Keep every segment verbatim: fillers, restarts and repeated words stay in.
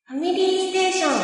ファミリーステーション。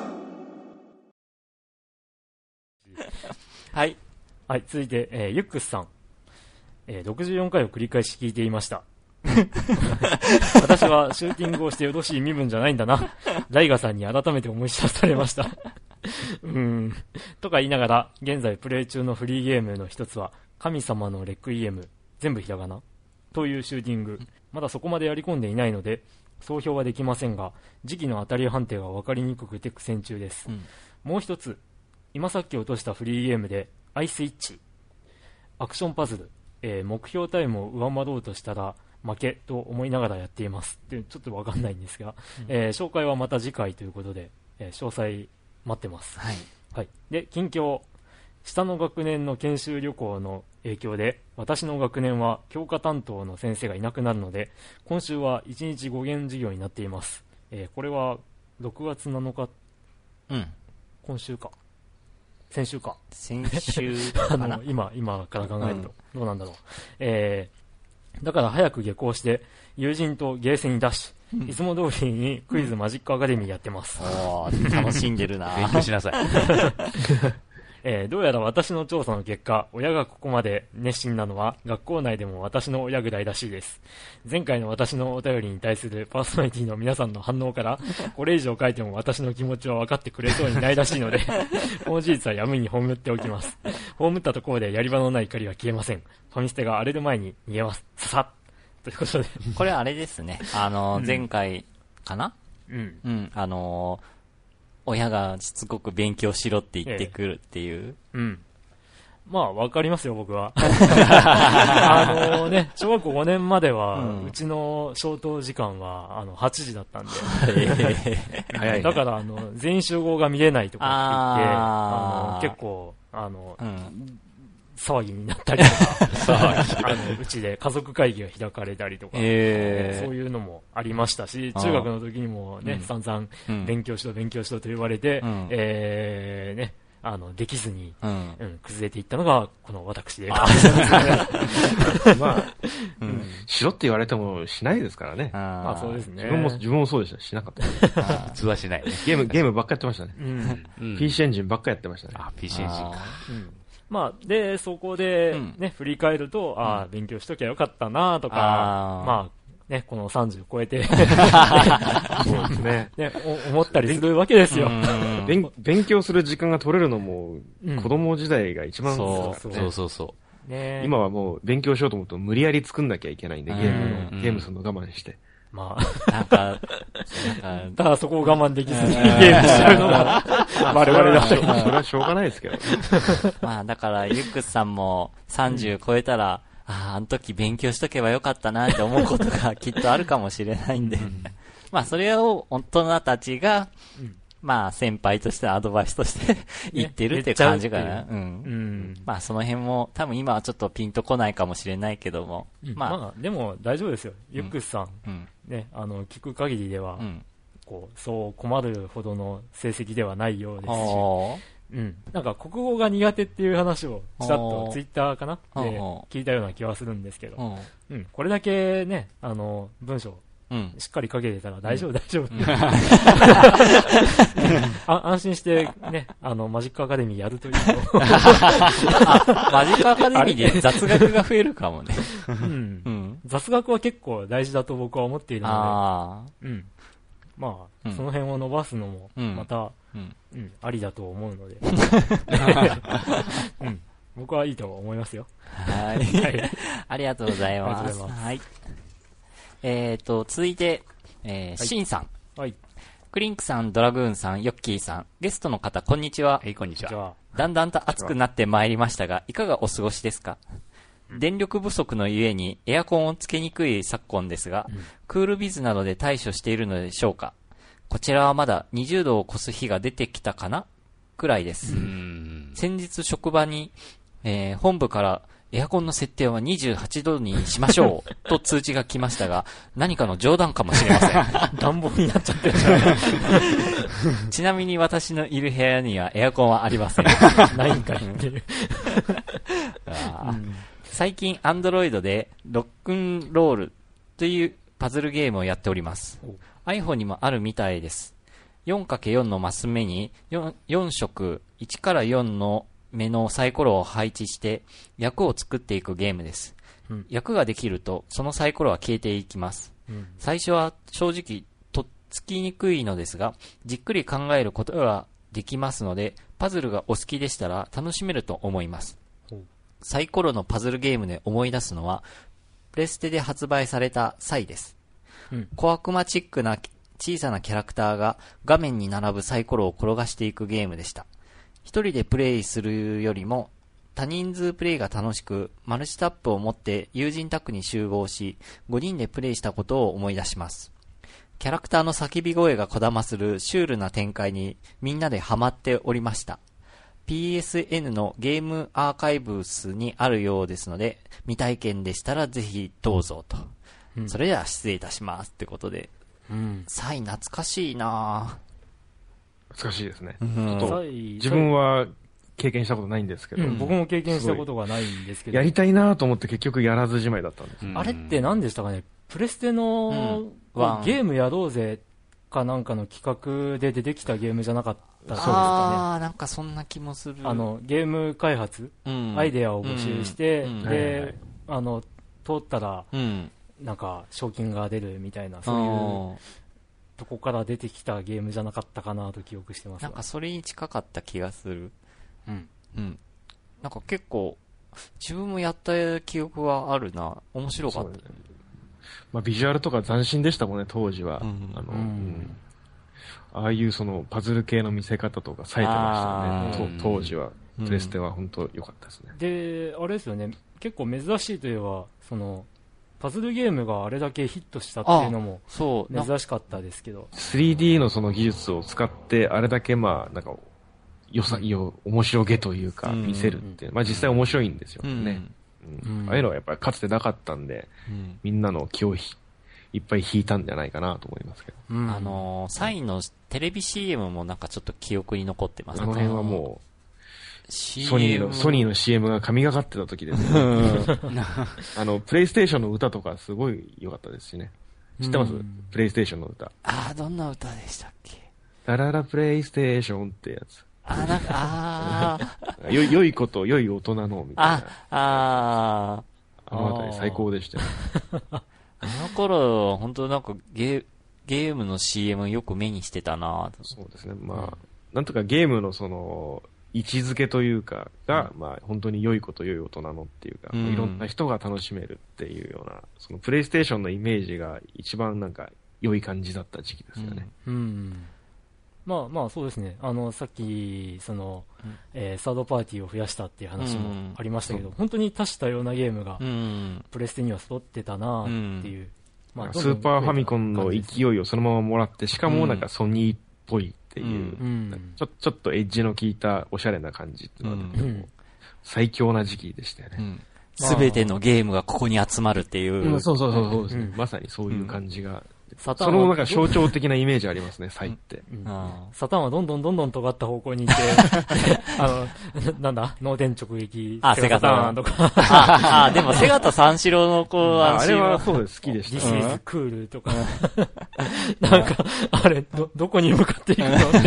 はい。はい、続いて、えー、ユックスさん。えー、ろくじゅうよんかいを繰り返し聞いていました。私はシューティングをしてよろしい身分じゃないんだな。ライガさんに改めて思い知らされました。うーん。とか言いながら、現在プレイ中のフリーゲームの一つは、神様のレクイエム、全部ひらがなというシューティング。まだそこまでやり込んでいないので、総評はできませんが、時期の当たり判定が分かりにくくて苦戦中です。うん、もう一つ、今さっき落としたフリーゲームで、アイスイッチ。アクションパズル。えー、目標タイムを上回ろうとしたら、負けと思いながらやっていますってちょっと分かんないんですが、うんえー、紹介はまた次回ということで、えー、詳細待ってます、はいはい、で近況、下の学年の研修旅行の影響で私の学年は教科担当の先生がいなくなるので今週はいちにちご限授業になっています、えー、これはろくがつなのか、うん、今週か先週か先週かなあの 今, 今から考えると、うん、どうなんだろう、えーだから早く下校して友人とゲーセンにダッシュ、うん、いつも通りにクイズマジックアカデミーやってます。 おー楽しんでるな勉強しなさい、 えー、どうやら私の調査の結果親がここまで熱心なのは学校内でも私の親ぐらいらしいです。前回の私のお便りに対するパーソナリティの皆さんの反応からこれ以上書いても私の気持ちは分かってくれそうにないらしいのでこの事実はやむに葬っておきます。葬ったところでやり場のない怒りは消えません。ファミステが荒れる前に逃げます。ささっということでこれあれですね、あの、うん、前回かな、 うん、 うん、あのー、親がしつこく勉強しろって言ってくるっていう、 ええ、うん、まあわかりますよ僕はあのね小学校ごねんまでは、うん、うちの消灯時間はあのはちじだったんで、えー、だからあの全員集合が見れないとかって言ってあの結構あの、うん騒ぎになったりとかあのうちで家族会議が開かれたりとか、えー、そういうのもありましたし中学の時にもね、うん、散々勉強しろ勉強しろと言われて、うん、えー、ねあのできずに、うんうん、崩れていったのがこの私で、あまあ、うん、しろって言われてもしないですからね。 あまあそうですね。 自分も自分もそうでした。しなかった。 普通はしない、ね。 ゲームゲームばっかやってましたね。 うん、 ピーシー エンジンばっかやってましたね。 あ ピーシー エンジンか。 うんまあ、でそこで、ねうん、振り返ると、うん、ああ勉強しときゃよかったなとか、まあね、このさんじゅう超えてそうですねね思ったりするわけですよ。 勉, 勉強する時間が取れるのも、うん、子供時代が一番そうそう、ね、そうそうそう、 ね、今はもう勉強しようと思うと無理やり作んなきゃいけないんでゲームのゲームするの我慢して。 まあ、なんか、なんか、ただそこを我慢できずにゲームしちゃうのが我々だったり。 それはしょうがないですけど。 まあだから、ユックスさんもさんじゅう超えたら、うん、ああ、あの時勉強しとけばよかったなって思うことがきっとあるかもしれないんで、うん、まあそれを大人たちが、うんまあ先輩としてアドバイスとして言ってるっていう感じかな。うん。うん。まあその辺も多分今はちょっとピンとこないかもしれないけども。 うん、まあ、まあ、でも大丈夫ですよ。ユックスさん、うん、ね、あの聞く限りでは、うん、こうそう困るほどの成績ではないようですし。うん。なんか国語が苦手っていう話をちらっとツイッターかなで聞いたような気はするんですけど、うん。これだけね、あの文章うん、しっかりかけてたら大丈夫、うん、大丈夫、うん、あ安心してねあのマジックアカデミーやるというマジックアカデミーで雑学が増えるかもね、 うんうん、雑学は結構大事だと僕は思っているのであ、うん、まあ、うん、その辺を伸ばすのもまた、うんうん、ありだと思うので、うん、僕はいいと思いますよ。 はい、はい、ありがとうございます。ありがとうございます。はいえーと、続いて、えー、シンさん。はい。クリンクさん、ドラグーンさん、ヨッキーさん、ゲストの方、こんにちは。 はい、こんにちは。 だんだんと暑くなってまいりましたが、いかがお過ごしですか？うん、電力不足のゆえにエアコンをつけにくい昨今ですが、うん、クールビズなどで対処しているのでしょうか？こちらはまだにじゅうどを超す日が出てきたかなくらいです。うーん先日職場に、えー、本部からエアコンの設定はにじゅうはちどにしましょうと通知が来ましたが、何かの冗談かもしれません。 暖房になっちゃってるじゃないちなみに私のいる部屋にはエアコンはありません。 ないんかいっていうあ、うん、最近アンドロイドでロックンロールというパズルゲームをやっております。iPhone にもあるみたいです。 よんかけるよん のマス目に 4, 4色いちからよんの目のサイコロを配置して役を作っていくゲームです。うん、役ができるとそのサイコロは消えていきます。うん、最初は正直とっつきにくいのですが、じっくり考えることができますので、パズルがお好きでしたら楽しめると思います。うん、サイコロのパズルゲームで思い出すのは、プレステで発売されたサイです。うん、小悪魔チックな小さなキャラクターが画面に並ぶサイコロを転がしていくゲームでした。一人でプレイするよりも多人数プレイが楽しく、マルチタップを持って友人宅に集合し、ごにんでプレイしたことを思い出します。キャラクターの叫び声がこだまするシュールな展開にみんなでハマっておりました。ピーエスエヌ のゲームアーカイブスにあるようですので、未体験でしたらぜひどうぞと。うん、それでは失礼いたしますってことで。うん、サイ懐かしいなぁ。 懐かしいですね。うん、と自分は経験したことないんですけど、うん、 僕も経験したことがないんですけど、 やりたいなと思って結局やらずじまいだったんです。 うん、あれって何でしたかね。プレステの、うん、ゲームやろうぜかなんかの企画で出てきたゲームじゃなかったですかね。 ああ、なんかそんな気もする。 あのゲーム開発、うん、アイデアを募集して、うん、で、はいはい、あの通ったら、うん、なんか賞金が出るみたいな、そういうとこから出てきたゲームじゃなかったかなと記憶してます。 なんかそれに近かった気がする。うん。うん。なんか結構、自分もやった記憶はあるな。面白かった。ね、 まあビジュアルとか斬新でしたもんね、当時は。うん、あの、うん、ああいうそのパズル系の見せ方とか冴えてましたね。当時は。プレステは本当良かったですね。 で、あれですよね、結構珍しいといえば、その、パズルゲームがあれだけヒットしたっていうのも珍しかったですけど、 スリーディー のその技術を使ってあれだけまあなんか良さ、よ面白げというか見せるって、うん、まあ実際面白いんですよね、うんうん、ああいうのはやっぱりかつてなかったんで、うん、みんなの気をひいっぱい引いたんじゃないかなと思いますけど、 うん、あのー、サインのテレビ シーエム もなんかちょっと記憶に残ってますね。 あの辺はもうソニーの、ソニーの シーエム が神がかってた時ですね。あの、プレイステーションの歌とかすごい良かったですしね。知ってます？プレイステーションの歌。 ああ、どんな歌でしたっけ？ タララプレイステーションってやつ。 あ、なんか、ああ。よ、良いこと、良い大人の、みたいな。 あ、ああ。あのあたり最高でしたよ。 あの頃、本当なんかゲー、ゲームの シーエム よく目にしてたなぁ。 そうですね。まあ、なんとかゲームのその、位置づけというかが、うん、まあ本当に良いこと良い大人のっていうか、うん、いろんな人が楽しめるっていうような、そのプレイステーションのイメージが一番なんか良い感じだった時期ですよね。うん。うん、 まあまあそうですね。あの、さっき、その、うん、えー、サードパーティーを増やしたっていう話もありましたけど、うん、本当に多種多様なゲームが、プレステには揃ってたなっていう。うんまあ、スーパーファミコンの勢いをそのままもらって、しかもなんかソニーっぽい。っていう、うん、ちょ、ちょっとエッジの効いたおしゃれな感じっていうのは、うん、最強な時期でしたよね。 すべ、うん、てのゲームがここに集まるっていう。 うん、そうそうそうそうですね、うん。まさにそういう感じが。うん、そのなんか象徴的なイメージありますね、サイって。うんうん、サタンはどんどんどんどん尖った方向に行って、あの、なんだ、脳天直撃。 あ、セガタンとか。ああ、でもセガと三四郎の子は、 あれはそうです、好きでした。 This is cool とか。なんか、あれ、ど、どこに向かっていくのって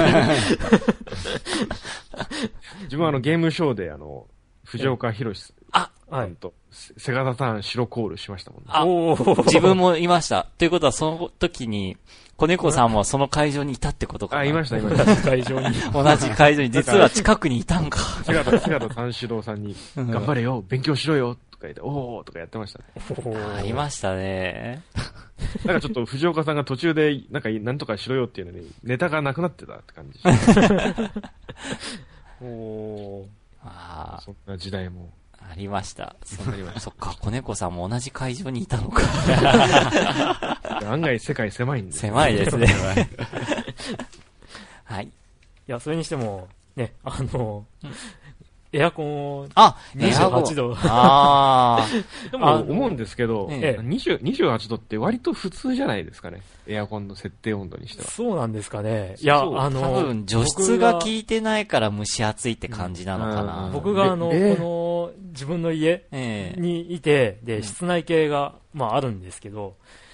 自分はあのゲームショーであの、藤岡弘あ、 はい。と、セガサターン白コールしましたもんね。 あ、自分もいました。ということは、その時に、子猫さんもその会場にいたってことかな。 あ、いました、いました。 会場に。 同じ会場に、実は近くにいたんか。 セガタ、セガタ三四郎さんに、頑張れよ、勉強しろよ、とか言って、おーとかやってましたね。 ありましたね。 なんかちょっと藤岡さんが途中で、なんか、なんとかしろよっていうのに、ネタがなくなってたって感じ。おー。ああ。そんな時代も。 ありました。そ, そっか、子猫さんも同じ会場にいたのか。 案外世界狭いんです、 ね、狭いですね。はい。いや、それにしても、ね、あの、エアコンを、 あ、 にじゅうはちど。 ああ。でも思うんですけど、ええ、にじゅう、にじゅうはちどって割と普通じゃないですかね。エアコンの設定温度にしては。 そうなんですかね。いや、あの、 多分除湿が効いてないから蒸し暑いって感じなのかな。 うん、僕があの、えー、この、自分の家にいて、で、室内系が、まああるんですけど、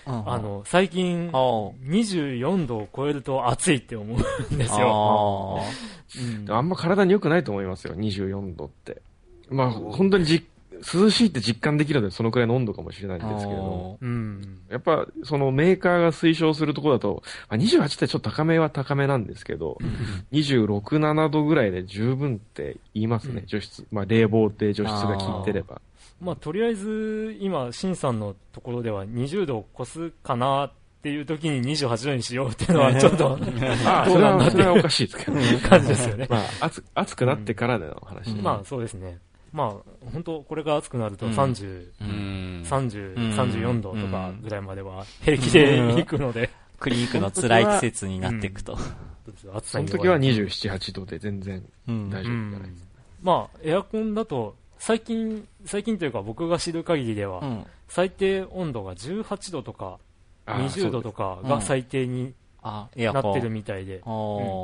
あの、最近、にじゅうよんどを超えると暑いって思うんですよ。 あ, うん、あんま体に良くないと思いますよ、にじゅうよんどって。まあ、本当にじ涼しいって実感できるので、そのくらいの温度かもしれないんですけれど、うん、やっぱ、そのメーカーが推奨するところだと、まあ、にじゅうはちってちょっと高めは高めなんですけど、にじゅうろく、ななどぐらいで十分って言いますね、うん、除湿。まあ、冷房で除湿が効いてれば。 まあ、とりあえず、今、シンさんのところではにじゅうどを超すかなっていう時ににじゅうはちどにしようっていうのはちょっと、 ああ、それは、それはおかしいですけど、 感じですよね。 まあ、暑、暑くなってからでの話、 うん。まあ、そうですね。まあ、本当これが暑くなるとさんじゅう、うん、さんじゅう、さんじゅうよんどとかぐらいまでは平気で行くので。 クリニックの辛い季節になっていくと。うん、 その時はにじゅうなな、はちどで全然大丈夫じゃないですか。 まあ、エアコンだと、最近、最近というか僕が知る限りでは、うん、最低温度がじゅうはちどとかにじゅうどとかが最低になってるみたいで、うん、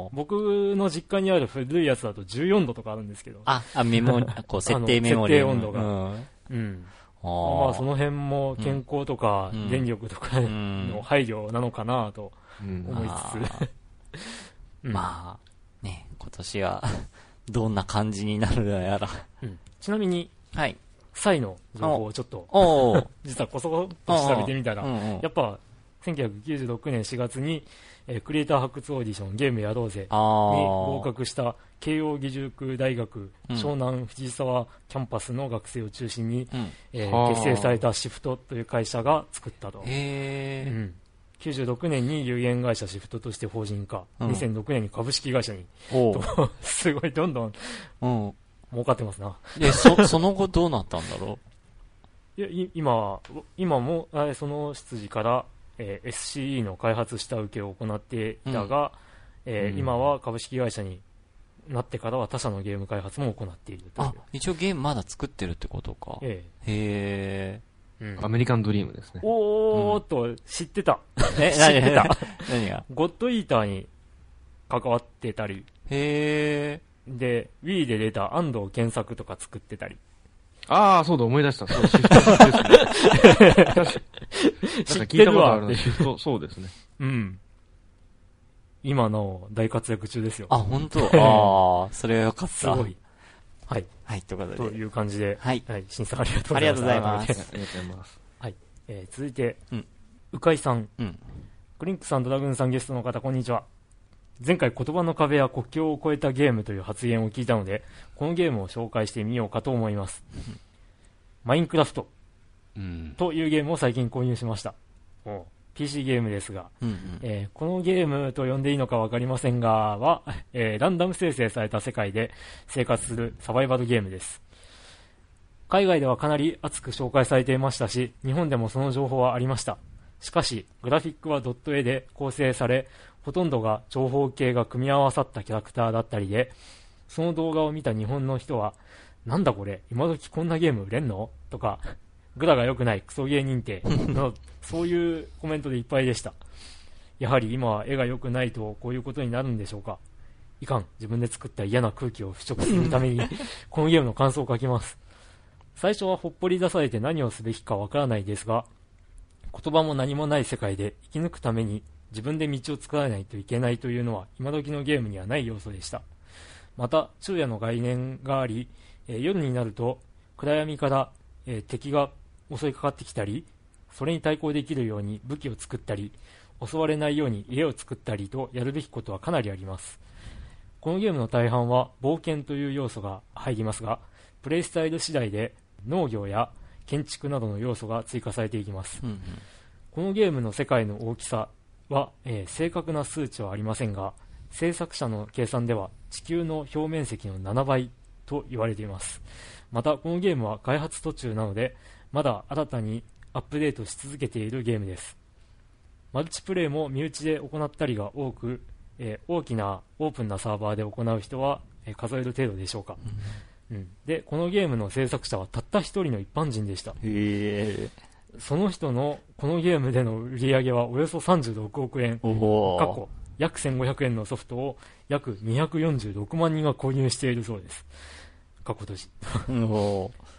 僕の実家にある古いやつだとじゅうよんどとかあるんんですけど、 あ、あメモこう設定メモリ設定温度が、うんうん、あまあその辺も健康とか電力とかの配慮なのかなと思いつつ、 うん、まあね、今年はどんな感じになるのやら、 うん、ちなみに、 はい、 サイの情報をちょっと実はこそこっと調べてみたら、やっぱせんきゅうひゃくきゅうじゅうろくねんしがつに、えー、クリエイター発掘オーディションゲームやろうぜに合格した慶応義塾大学、うん、湘南藤沢キャンパスの学生を中心に、うんえー、結成されたシフトという会社が作ったと。 へー、うん、 きゅうじゅうろくねんに有限会社シフトとして法人化、うん、にせんろくねんに株式会社にとすごいどんどん、うん、儲かってますな。 で そ, その後どうなったんだろう。いや今今もその出自から、えー、エスシーイー の開発下請けを行っていたが、うんえーうん、今は株式会社になってからは他社のゲーム開発も行っているという。 あ、一応ゲームまだ作ってるってことか。ええ、 へー、うん、アメリカンドリームですね。 おーっと、うん、知ってた。 え、 知ってた。 何がゴッドイーターに関わってたり。 へー。で、Wii で出た安藤健作とか作ってたり。 ああ、そうだ、思い出した。そう、シフトですね。知ってるわって。シフト、そうですね。 うん。今の大活躍中ですよ。 あ、本当。ああ、それはよかった。 すごい。はい。 はい、ということで。 という感じで。 はい。 はい。審査ありがとうございます。 ありがとうございます。 ありがとうございます。 はい。えー、続いて、うん。うかいさん。 うん。 クリンクさん、ドラグーンさん、ゲストの方、こんにちは。前回言葉の壁や国境を越えたゲームという発言を聞いたので、このゲームを紹介してみようかと思います。うん、マインクラフトというゲームを最近購入しました。うん、ピーシー ゲームですが、うんうんえー、このゲームと呼んでいいのか分かりませんがは、えー、ランダム生成された世界で生活するサバイバルゲームです。海外ではかなり熱く紹介されていましたし、日本でもその情報はありました。しかし、グラフィックはドット絵で構成され、ほとんどが長方形が組み合わさったキャラクターだったりで、その動画を見た日本の人は、なんだこれ、今時こんなゲーム売れんのとか、グラが良くないクソゲー認定のそういうコメントでいっぱいでした。やはり今は絵が良くないとこういうことになるんでしょうか。いかん、自分で作った嫌な空気を払拭するためにこのゲームの感想を書きます。最初はほっぽり出されて何をすべきかわからないですが、言葉も何もない世界で生き抜くために自分で道を作らないといけないというのは今時のゲームにはない要素でした。また昼夜の概念があり、えー、夜になると暗闇から、えー、敵が襲いかかってきたり、それに対抗できるように武器を作ったり、襲われないように家を作ったりとやるべきことはかなりあります。このゲームの大半は冒険という要素が入りますが、プレイスタイル次第で農業や建築などの要素が追加されていきます。うんうん、このゲームの世界の大きさは、えー、正確な数値はありませんが、制作者の計算では地球の表面積のななばいと言われています。またこのゲームは開発途中なので、まだ新たにアップデートし続けているゲームです。マルチプレイも身内で行ったりが多く、えー、大きなオープンなサーバーで行う人は、えー、数える程度でしょうか。うんうん、で、このゲームの制作者はたった一人の一般人でした。 へー。 その人のこのゲームでの売り上げはおよそさんじゅうろくおくえん、過去約せんごひゃくえんのソフトを約にひゃくよんじゅうろくまんにんが購入しているそうです。過去閉じ。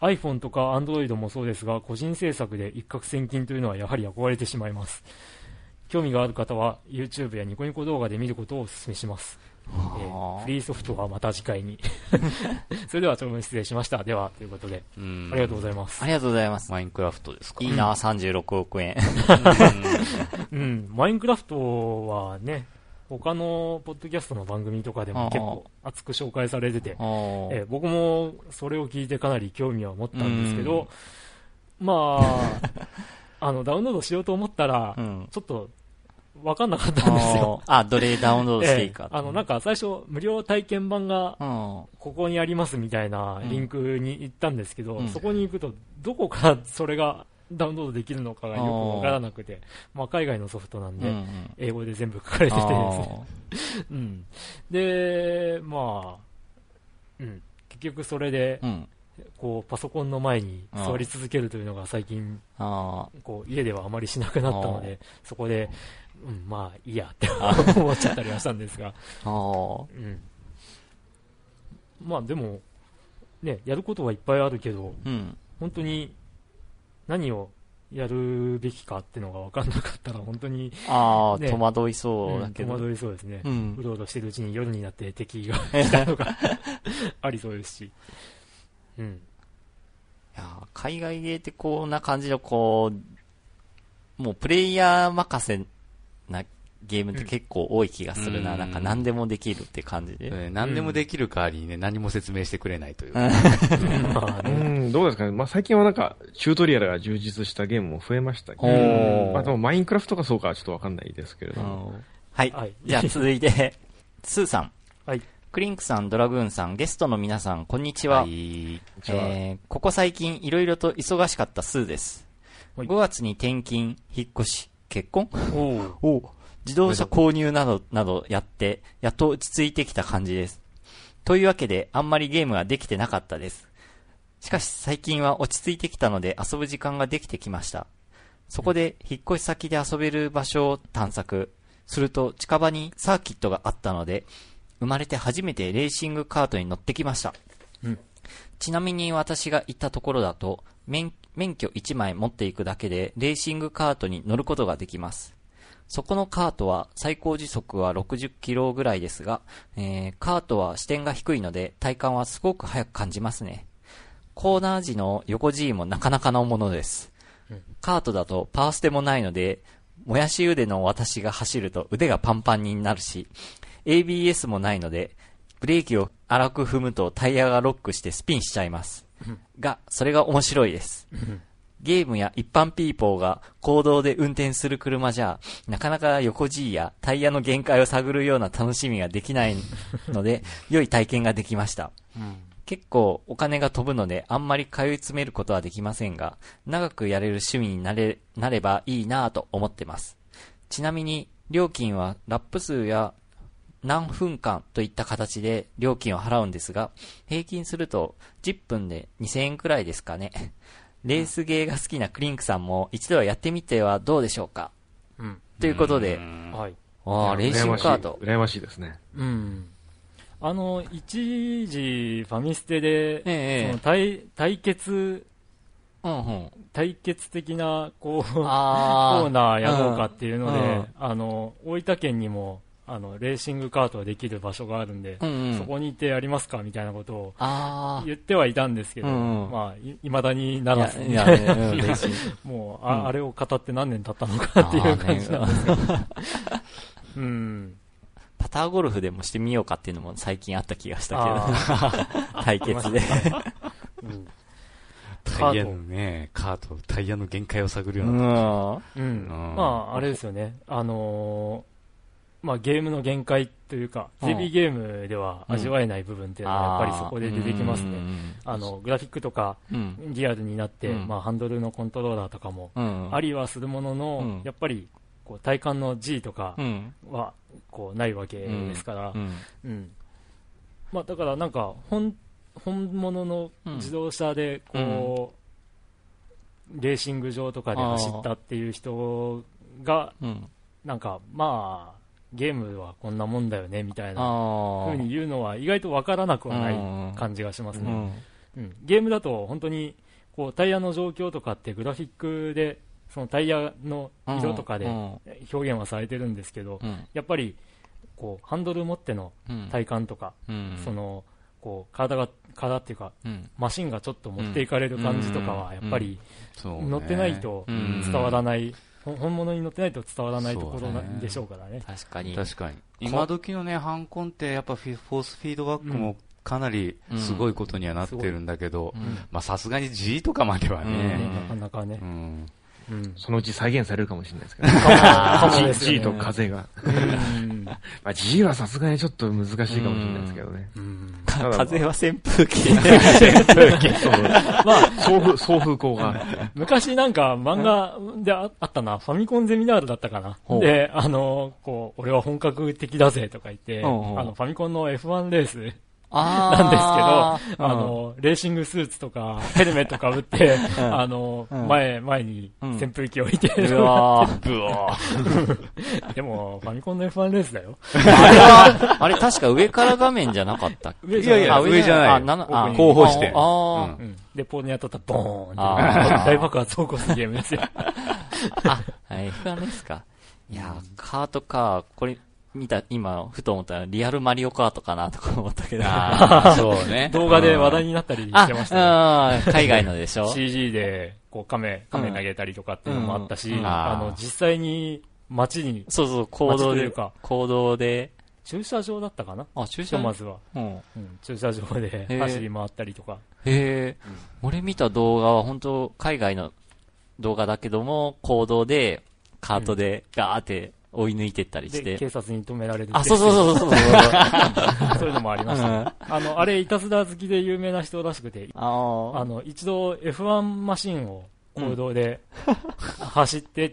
iPhone とか Android もそうですが、個人制作で一攫千金というのはやはり憧れてしまいます。興味がある方は YouTube やニコニコ動画で見ることをお勧めします。えー、フリーソフトはまた次回にそれでは長文失礼しました。ではということで、うんありがとうございます。 ありがとうございます。 マインクラフトですか。 いいな、さんじゅうろくおくえんうん、うん、マインクラフトはね、他のポッドキャストの番組とかでも結構熱く紹介されてて、えー、僕もそれを聞いてかなり興味は持ったんですけど、まああのダウンロードしようと思ったら、うん、ちょっと分かんなかったんですよ。 あ、どれダウンロードしていいか。 えー、あの、なんか最初、無料体験版が、ここにありますみたいなリンクに行ったんですけど、うん、そこに行くと、どこからそれがダウンロードできるのかがよく分からなくて、まあ海外のソフトなんで、うんうん、英語で全部書かれててですね。うん。で、まあ、うん。結局それで、うんこうパソコンの前に座り続けるというのが最近こう家ではあまりしなくなったので、そこで、うん、まあいいやって思っちゃったりはしたんですが、うん、まあでもねやることはいっぱいあるけど、うん、本当に何をやるべきかっていうのが分かんなかったら本当に、 あね、戸惑いそうだけど、 うん、戸惑いそうですね、うん、うろうろしてるうちに夜になって敵が来たとかありそうですし、うん、いや海外ゲーってこんな感じのこうもうプレイヤー任せなゲームって結構多い気がするな、うん、なんか何でもできるって感じで、 うん、何でもできる代わりにね、何も説明してくれないという、 うん、どうですかね、まあ、最近はなんかチュートリアルが充実したゲームも増えましたけど、まあ、でもマインクラフトかそうかはちょっとわかんないですけれども、 はい、はい、じゃあ続いてスーさん、 はい、 クリンクさん、ドラグーンさん、ゲストの皆さん、こんにちは。はい、えー、ここ最近いろいろと忙しかったスーです。はい、ごがつに転勤、引っ越し、結婚おお自動車購入など、などやって、やっと落ち着いてきた感じです。というわけで、あんまりゲームができてなかったです。しかし最近は落ち着いてきたので遊ぶ時間ができてきました。そこで、引っ越し先で遊べる場所を探索。すると、近場にサーキットがあったので、生まれて初めてレーシングカートに乗ってきました。うん、ちなみに私が行ったところだと、免、免許いちまい持っていくだけで、レーシングカートに乗ることができます。そこのカートは最高時速はろくじゅっキロぐらいですが、えー、カートは視点が低いので体感はすごく速く感じますね。コーナー時の横 G もなかなかのものです。うん、カートだとパワーステもないので、もやし腕の私が走ると腕がパンパンになるし、エービーエス もないので、ブレーキを荒く踏むとタイヤがロックしてスピンしちゃいます。うん、が、それが面白いです。うんゲームや一般ピーポーが公道で運転する車じゃ、なかなか横 G やタイヤの限界を探るような楽しみができないので、良い体験ができました。うん、結構お金が飛ぶので、あんまり通い詰めることはできませんが、長くやれる趣味になれ、なればいいなぁと思ってます。ちなみに、料金はラップ数や何分間といった形で料金を払うんですが、平均するとじゅっぷんでにせんえんくらいですかね。レースゲーが好きなクリンクさんも一度はやってみてはどうでしょうか、うん、ということで、はい、あレーシングカート羨ましいですね。 うん、あの一時ファミステで、ええ、その 対, 対決、うんうん、対決的なこうコーナーやろうかっていうので、うんうん、あの大分県にもあのレーシングカートができる場所があるんで、うんうん、そこに行ってやりますかみたいなことを言ってはいたんですけど、うんうん、まあい未だにならず、いやいや、ねうん、もう あ,、うん、あれを語って何年経ったのかっていう感じなんですけど、うん、 パターゴルフでもしてみようかっていうのも最近あった気がしたけど対決で、 うん、タイヤのねカートタイヤの限界を探るような、 うんうん、まああれですよね、あのーまあ、ゲームの限界というか、うん、ジェービー ゲームでは味わえない部分っていうのはやっぱりそこで出てきますね。あのグラフィックとかリアルになって、うんまあ、ハンドルのコントローラーとかもありはするものの、うん、やっぱりこう体感の G とかはこうないわけですから、うんうんまあ、だからなんか 本, 本物の自動車でこう、うん、レーシング場とかで走ったっていう人がなんかまあゲームはこんなもんだよねみたいな風に言うのは意外とわからなくはない感じがしますね。 うん、ゲームだと本当にこうタイヤの状況とかってグラフィックでそのタイヤの色とかで表現はされてるんですけど、うん、やっぱりこうハンドル持っての体感とか、うん、そのこう体が体っていうか、うん、マシンがちょっと持っていかれる感じとかはやっぱり乗ってないと伝わらない、うん、本物に乗ってないと伝わらないところなんでしょうからね。 確かに確かに今時のねハンコンってやっぱフォースフィードバックもかなりすごいことにはなってるんだけど、まあさすがに G とかまではね、 うん、なかなかね、 うんうん、そのうち再現されるかもしれないですけど、ね、G, G と風が、うんまあ、G はさすがにちょっと難しいかもしれないですけどね、うん、 風は扇風機扇風機そう、まあ、送風送風口が昔なんか漫画であったな、ファミコンゼミナールだったかな、であのこう俺は本格的だぜとか言ってあのファミコンの エフワン レースなんですけど、あの、レーシングスーツとか、ヘルメットかぶって、うん、あの、うん、前、前に扇風機置いて、 うん、うわー、うわー。でも、ファミコンの エフワン レースだよ。 あれは、あれ確か上から画面じゃなかったっけ？ いやいや、上じゃない。あ、なあ、 後方して。 あうん、で、ポーに当たったらボーンって大爆発を起こすゲームですよ。 あ、エフワン ですか。いや、カートか、これ、見た、今、ふと思ったら、リアルマリオカートかなとか思ったけど。 あそうね。 動画で話題になったりしてましたね。 ああ、海外のでしょ？ シージー で、こう、亀、亀投げたりとかっていうのもあったし、うんうん、あの、実際に街に、 そうそう、行動で、行動で、 駐車場だったかな？ あ、駐車場まずは、うんうん。駐車場で走り回ったりとか。 へえ、うん、俺見た動画は本当海外の動画だけども、行動で、カートでガーって追い抜いてったりして。 で、警察に止められる。 あ、そうそうそうそうそう。 そういうのもありました、ね。あの、あれ、いたずら好きで有名な人らしくて、あの、一度 エフワン マシンを公道で走ってって、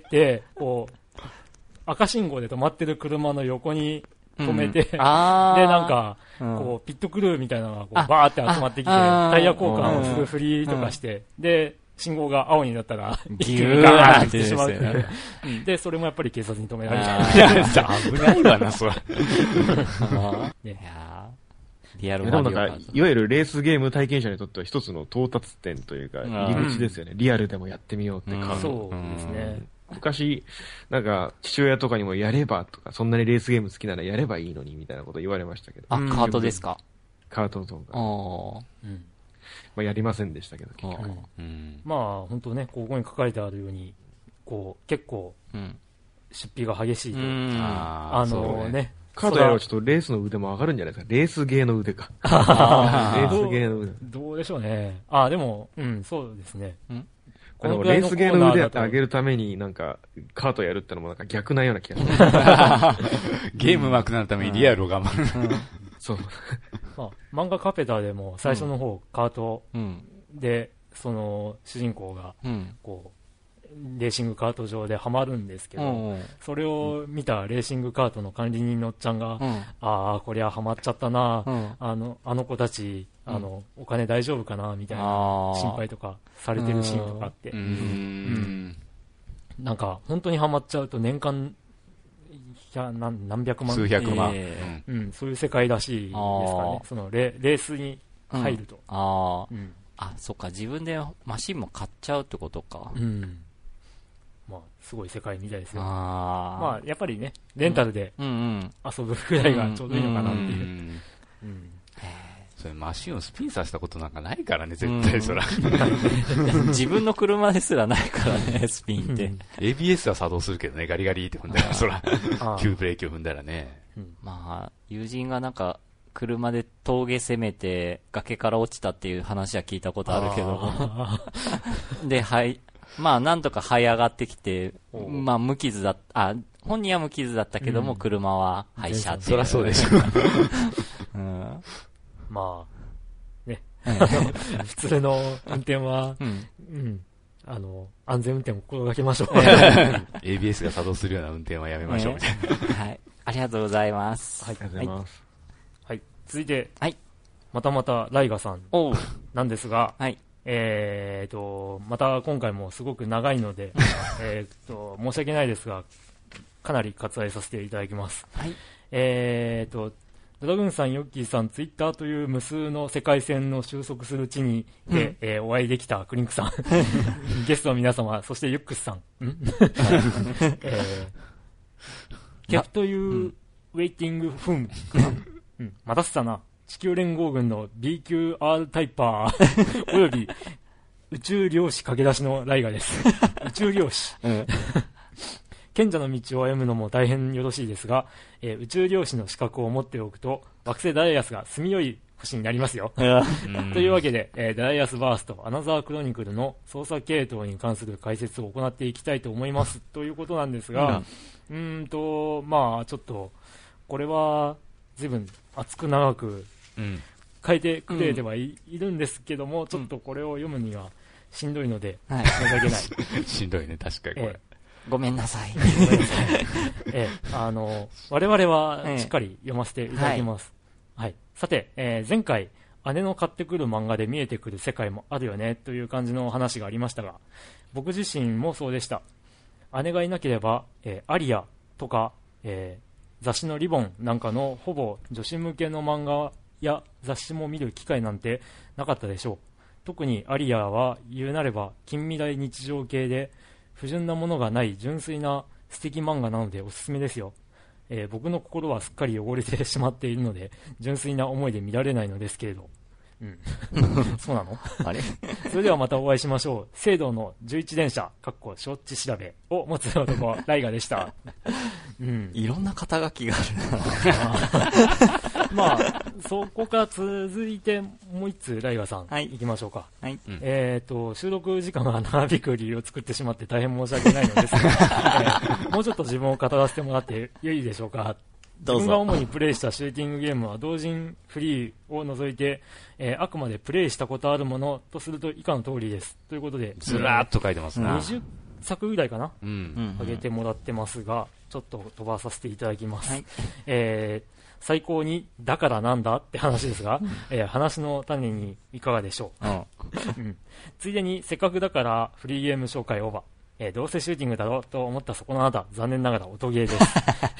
うん、こう、赤信号で止まってる車の横に止めて、うん、で、なんか、こう、ピットクルーみたいなのがこうバーって集まってきて、タイヤ交換をするふりとかして、うん、で、信号が青になったら、 ギューッてしまう。 で、それもやっぱり警察に止められた。 危ないわな、それ。 いやリアルマリオカート。でもなんか、いわゆるレースゲーム体験者にとっては一つの到達点というか、入り口ですよね。リアルでもやってみようって感じ。 そうですね。 昔、なんか、父親とかにもやればとか、そんなにレースゲーム好きならやればいいのにみたいなこと言われましたけど。 あ、カートですか？ カートとか。うんまあ、やりませんでしたけど、結局。 うん、まあ、本当ね、ここに書かれてあるように、こう、結構、出費が激しいと。うん、あ, あのね、ねカートやればちょっとレースの腕も上がるんじゃないですか。レースゲーの腕か。レースゲーの腕。 どうでしょうね。あ、でも、うん、そうですね。んこのレースゲーの腕って上げるためになんかカートやるってのもなんか逆なような気がする。 ゲーム上手くなるためにリアルを我慢。うんそう。まあ、漫画カペターでも最初の方、うん、カートで、その主人公がこう、うん、レーシングカート場でハマるんですけど、うん、それを見たレーシングカートの管理人のおっちゃんが、うん、ああこりゃハマっちゃったな、うん、あのあの子たちあの、うん、お金大丈夫かなみたいな心配とかされてるシーンとかあって、うんうん、なんか本当にハマっちゃうと年間何, 何百万数百万、 えーうん、そういう世界らしいですかね。その レ, レースに入ると、うん、 あ、うん、あそっか自分でマシンも買っちゃうってことか、うん、 まあすごい世界みたいですよ。あまあやっぱりねレンタルで遊ぶくらいがちょうどいいのかなっていう、うんうんうんそれマシンをスピンさせたことなんかないからね、絶対そら。 自分の車ですらないからね、スピンって。うん、 エービーエス は作動するけどね、ガリガリって踏んだら、そら、急ブレーキを踏んだらね。 うん、まあ、友人がなんか、車で峠攻めて、崖から落ちたっていう話は聞いたことあるけど。で、はい。まあ、なんとか這い上がってきて、まあ、無傷だった、あ、本人は無傷だったけども、うん、車は廃車っていう。 そりゃそうでしょ。 うんまあ、ね。普通の運転は、うん、うん、あの、安全運転を心がけましょう。 エービーエス が作動するような運転はやめましょうみたいな。 はい。ありがとうございます。 はい。 ありがとうございます。 はい。はい、続いて、 はい。 またまたライガさんなんですが、 はい。 えーと、また今回もすごく長いので、えーと、申し訳ないですが、かなり割愛させていただきます。 はい。 えーと、 ドラグーンさん、ヨッキーさん、ツイッターという無数の世界線の収束する地にで、うんえー、お会いできたクリンクさん、ゲストの皆様、そしてユックスさん、んえー、キャプというウェイティングフン、うん、待たせたな。地球連合軍の ビーキューアール タイパーおよび宇宙漁師駆け出しのライガです。宇宙漁師。うん賢者の道を歩むのも大変よろしいですが、えー、宇宙漁師の資格を持っておくと惑星ダイアスが住みよい星になりますよ。というわけで、えー、ダイアスバーストアナザークロニクルの操作系統に関する解説を行っていきたいと思いますということなんですが、うーんとまあちょっとこれは随分熱く長く書いてくれてはい、うん、いるんですけども、ちょっとこれを読むにはしんどいので、申し訳ない。 しんどいね、確かにこれ。えーごめんなさい。 ええ、あの我々はしっかり読ませていただきます。ええ、はい。さて、えー、前回姉の買ってくる漫画で見えてくる世界もあるよねという感じの話がありましたが、僕自身もそうでした。姉がいなければ、えー、アリアとか、えー、雑誌のリボンなんかのほぼ女子向けの漫画や雑誌も見る機会なんてなかったでしょう。特にアリアは言うなれば近未来日常系で不純なものがない純粋な素敵漫画なのでおすすめですよ。えー、僕の心はすっかり汚れてしまっているので純粋な思いで見られないのですけれど、うん、そうなのあれそれではまたお会いしましょう。聖堂のじゅういち電車かっこ承知調べを持つ男ライガでした、 うん、いろんな肩書きがあるなまあそこから続いてもう一つライガさん、はい、行きましょうか、はい、えーと収録時間が長引く理由を作ってしまって大変申し訳ないのですが、えー、もうちょっと自分を語らせてもらってよいでしょうか。自分が主にプレイしたシューティングゲームは同人フリーを除いて、えー、あくまでプレイしたことあるものとすると以下の通りです。ということでずらーっと書いてますね。 にじゅっさくぐらいかな、うん、上げてもらってますが、ちょっと飛ばさせていただきます、はい、えー、最高にだからなんだって話ですが、えー、話の種にいかがでしょう、うんうん、ついでにせっかくだからフリーゲーム紹介オーバー、えー、どうせシューティングだろうと思ったそこのあなた、残念ながら音ゲーです、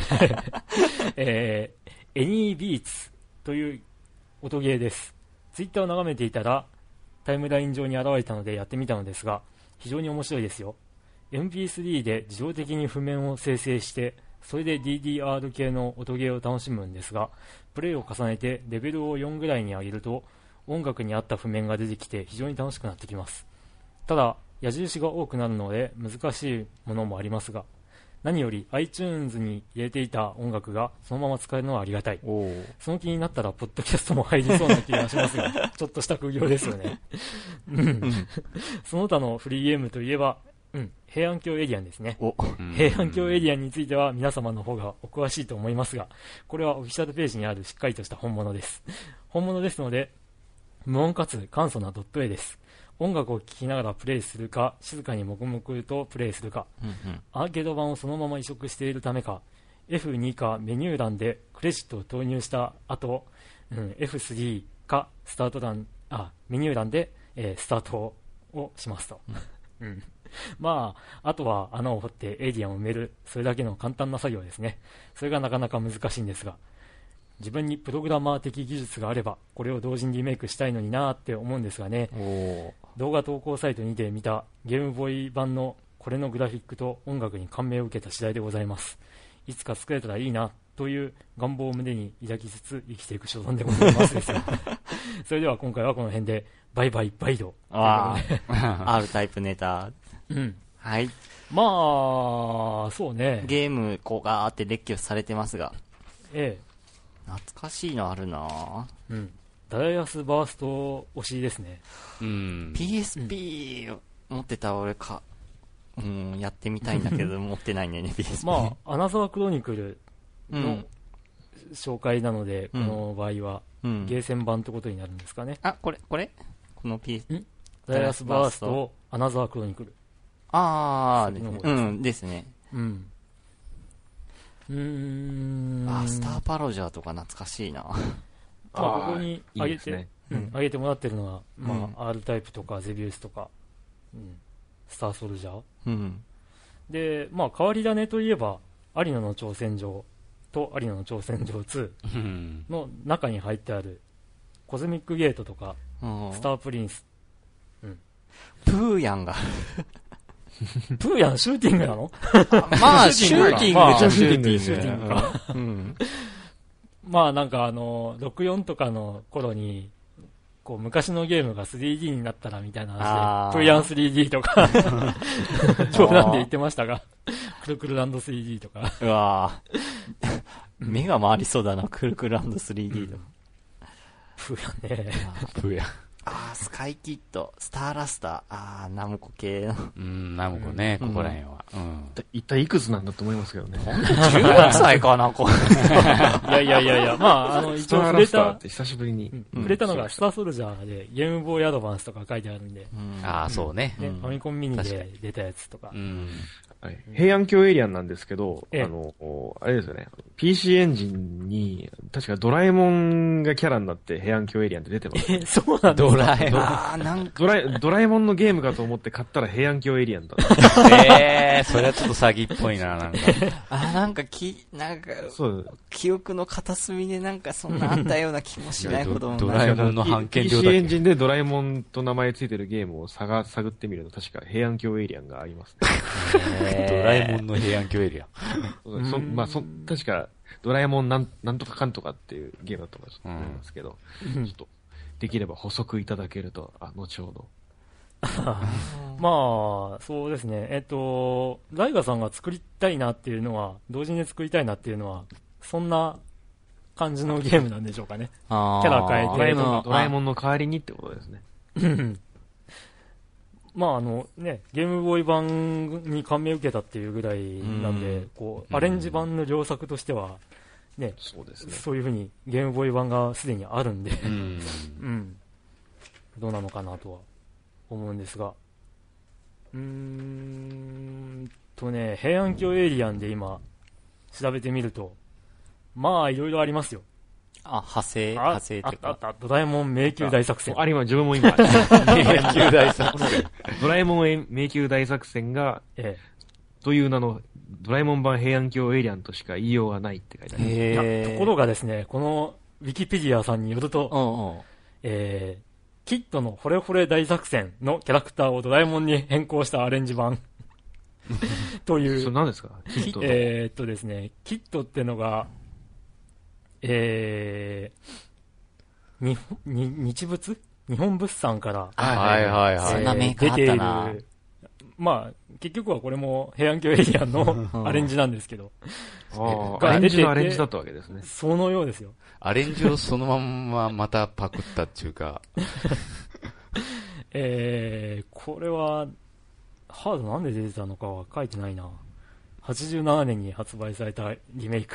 えー、エニービーツという音ゲーです。ツイッターを眺めていたらタイムライン上に現れたのでやってみたのですが、非常に面白いですよ。 エムピースリー で自動的に譜面を生成してそれで ディーディーアール 系の音ゲーを楽しむんですが、プレイを重ねてレベルをよんぐらいに上げると音楽に合った譜面が出てきて非常に楽しくなってきます。ただ矢印が多くなるので難しいものもありますが、何より iTunes に入れていた音楽がそのまま使えるのはありがたい。その気になったらポッドキャストも入りそうな気がしますがちょっとした苦行ですよねその他のフリーゲームといえば、うん、平安京エリアンですね。平安京エリアンについては皆様の方がお詳しいと思いますが、これはオフィシャルページにあるしっかりとした本物です。本物ですので無音かつ簡素なドット絵です。音楽を聴きながらプレイするか、静かに黙々とプレイするか、うんうん、アーケード版をそのまま移植しているためか エフツー かメニュー欄でクレジットを投入した後、うん、エフスリー かスタート欄あメニュー欄で、えー、スタートをしますと、うんうん、まああとは穴を掘ってエイリアンを埋める、それだけの簡単な作業ですね。それがなかなか難しいんですが、自分にプログラマー的技術があればこれを同時にリメイクしたいのになーって思うんですがね。動画投稿サイトにて見たゲームボーイ版のこれのグラフィックと音楽に感銘を受けた次第でございます。いつか作れたらいいなという願望を胸に抱きつつ生きていく所存でございますですよそれでは今回はこの辺でバイバイバイド。 ああR タイプネタ、うん、はい。 まあそうね、 ゲームこうガーって列挙されてますが、 ええ懐かしいのあるな。 うん。ダイアスバースト推しですね。 うん。ピーエスピー 持ってた俺か、うん、やってみたいんだけど持ってないんだよね、ピーエスピー。 まあ、アナザークロニクルの紹介なので、うん、この場合は、うん、ゲーセン版ってことになるんですかね。 あ、これ、これこの ピーエス、 ダイアスバースト、アナザークロニクル。 あー、うん、ですね。うん。 うーんあスターパロジャーとか懐かしいな。 まあ、ここに上げて、いいね、うん、上げてもらってるのは、まあ、うん、R タイプとかゼビウスとか、うん、スターソルジャー、うん、で、まあ、変わり種といえば有野の挑戦状とアリナの挑戦状ツーの中に入ってあるコズミックゲートとか、うん、スタープリンス、 うん、プーヤンがプーヤンシューティングなのまあシューティング、まあ、 シューティングシューティングか、うん、まあなんかあのろくじゅうよんとかの頃にこう昔のゲームが スリーディー になったらみたいな話でプーヤン スリーディー とか冗談で言ってましたがクルクルランド スリーディー とかうわ目が回りそうだなクルクルランド スリーディー とか、 うん、プーヤンねプーヤンあースカイキッドスターラスターあーナムコ系のうんナムコね、うん、ここら辺は、うん、 一体いくつなんだと思いますけどねじゅうろくさいかなこれいやいやいやいやまああの一応触れたって久しぶりに、 うん、触れたのがスターソルジャーでゲームボーイアドバンスとか書いてあるんで、 うん、ああそうね、 ね、ファミコンミニで出たやつとか、うんはい、平安京エリアンなんですけど、あの、あれですよね、ピーシー エンジンに、確かドラえもんがキャラになって平安京エリアンって出てます。 え、そうなんですかドラえもん。 あなんかドラえ、ドラえもんのゲームかと思って買ったら平安京エリアンだった。 ええー、それはちょっと詐欺っぽいな、なんか。 あ、なんかき、なんか、そう記憶の片隅でなんかそんなあったような気もしないほどもドラえもんの半券量だけ。 ピーシー エンジンでドラえもんと名前ついてるゲームを探、探ってみると確か平安京エリアンがありますね。ドラえもんの平安京エリアン。そまあ、そ確かドラえもんなんなんとかかんとかっていうゲームだと思いますけど、うん、ちょっとできれば補足いただけるとあ後ほど。 まあそうですね。えっとライガさんが作りたいなっていうのは同時に作りたいなっていうのはそんな感じのゲームなんでしょうかね。キャラ変えてドラえもんの代わりにってことですね。 まああのね、ゲームボーイ版に感銘を受けたっていうぐらいなんで、うんこうアレンジ版の良作としては、ね、 そうですね、 そういうふうにゲームボーイ版がすでにあるんで、うんうん、どうなのかなとは思うんですが、うーんとね、平安京エイリアンで今調べてみると、まあいろいろありますよ。 あ、派生派生ってか。 あったあった、ドラえもん迷宮大作戦。 あ、今、自分も今。迷宮大作戦。 ドラえもん迷宮大作戦が、ええ、という名の、ドラえもん版平安京エイリアンとしか言いようがないって書いてあります。 へー。ところがですね、この、ウィキペディアさんによると、うんうんえー、キッドのホレホレ大作戦のキャラクターをドラえもんに変更したアレンジ版。という。 それ何ですかキッドえーっとですね、キッドってのが、えー、にに日物日本物産から、 はいはいはい、 そんなメーカーあったな。 出ている、まあ、結局はこれも平安京エリアンのアレンジなんですけど。 ああ、アレンジのアレンジだったわけですね。 そのようですよ。 アレンジをそのまんままたパクったっていうか。 えー、これは、ハードなんで出てたのかは書いてないな。はちじゅうななねんに発売されたリメイク。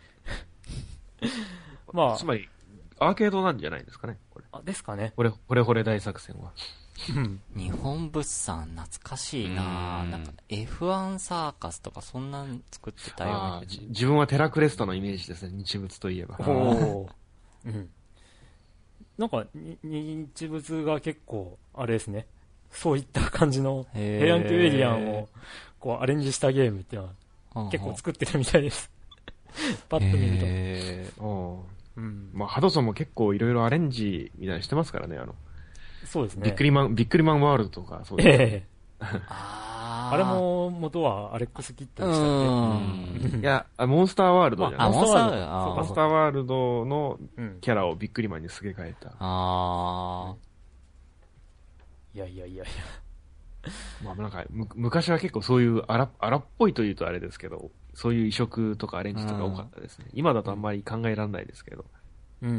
まあ、つまり、アーケードなんじゃないですかね、これ。 あ、ですかね。 これ、これほれ大作戦は。 日本物産懐かしいなぁ。なんか エフワン サーカスとかそんなん作ってたような。 自分はテラクレストのイメージですね、日物といえば。 おうん。なんか、日物が結構、あれですね。そういった感じの平安京エイリアンをこうアレンジしたゲームっていうのは結構作ってるみたいです。パッと見ると。 えーうん、まあ、ハドソンも結構いろいろアレンジみたいにしてますからね、あの。 そうですね。 ビックリマン、ビックリマンワールドとか、そうですね。えー、あ, あれも元はアレックス・キッドでしたっけ？ いや、モンスターワールドじゃない。 モンスターワールド。 モンスターワールドのキャラをビックリマンにすげ替えた。 あー。 いやいやいやいや。 まあなんか、む、昔は結構そういう荒、荒っぽいというとあれですけど、そういう移植とかアレンジとか多かったですね。うん、今だとあんまり考えられないですけど。 うん。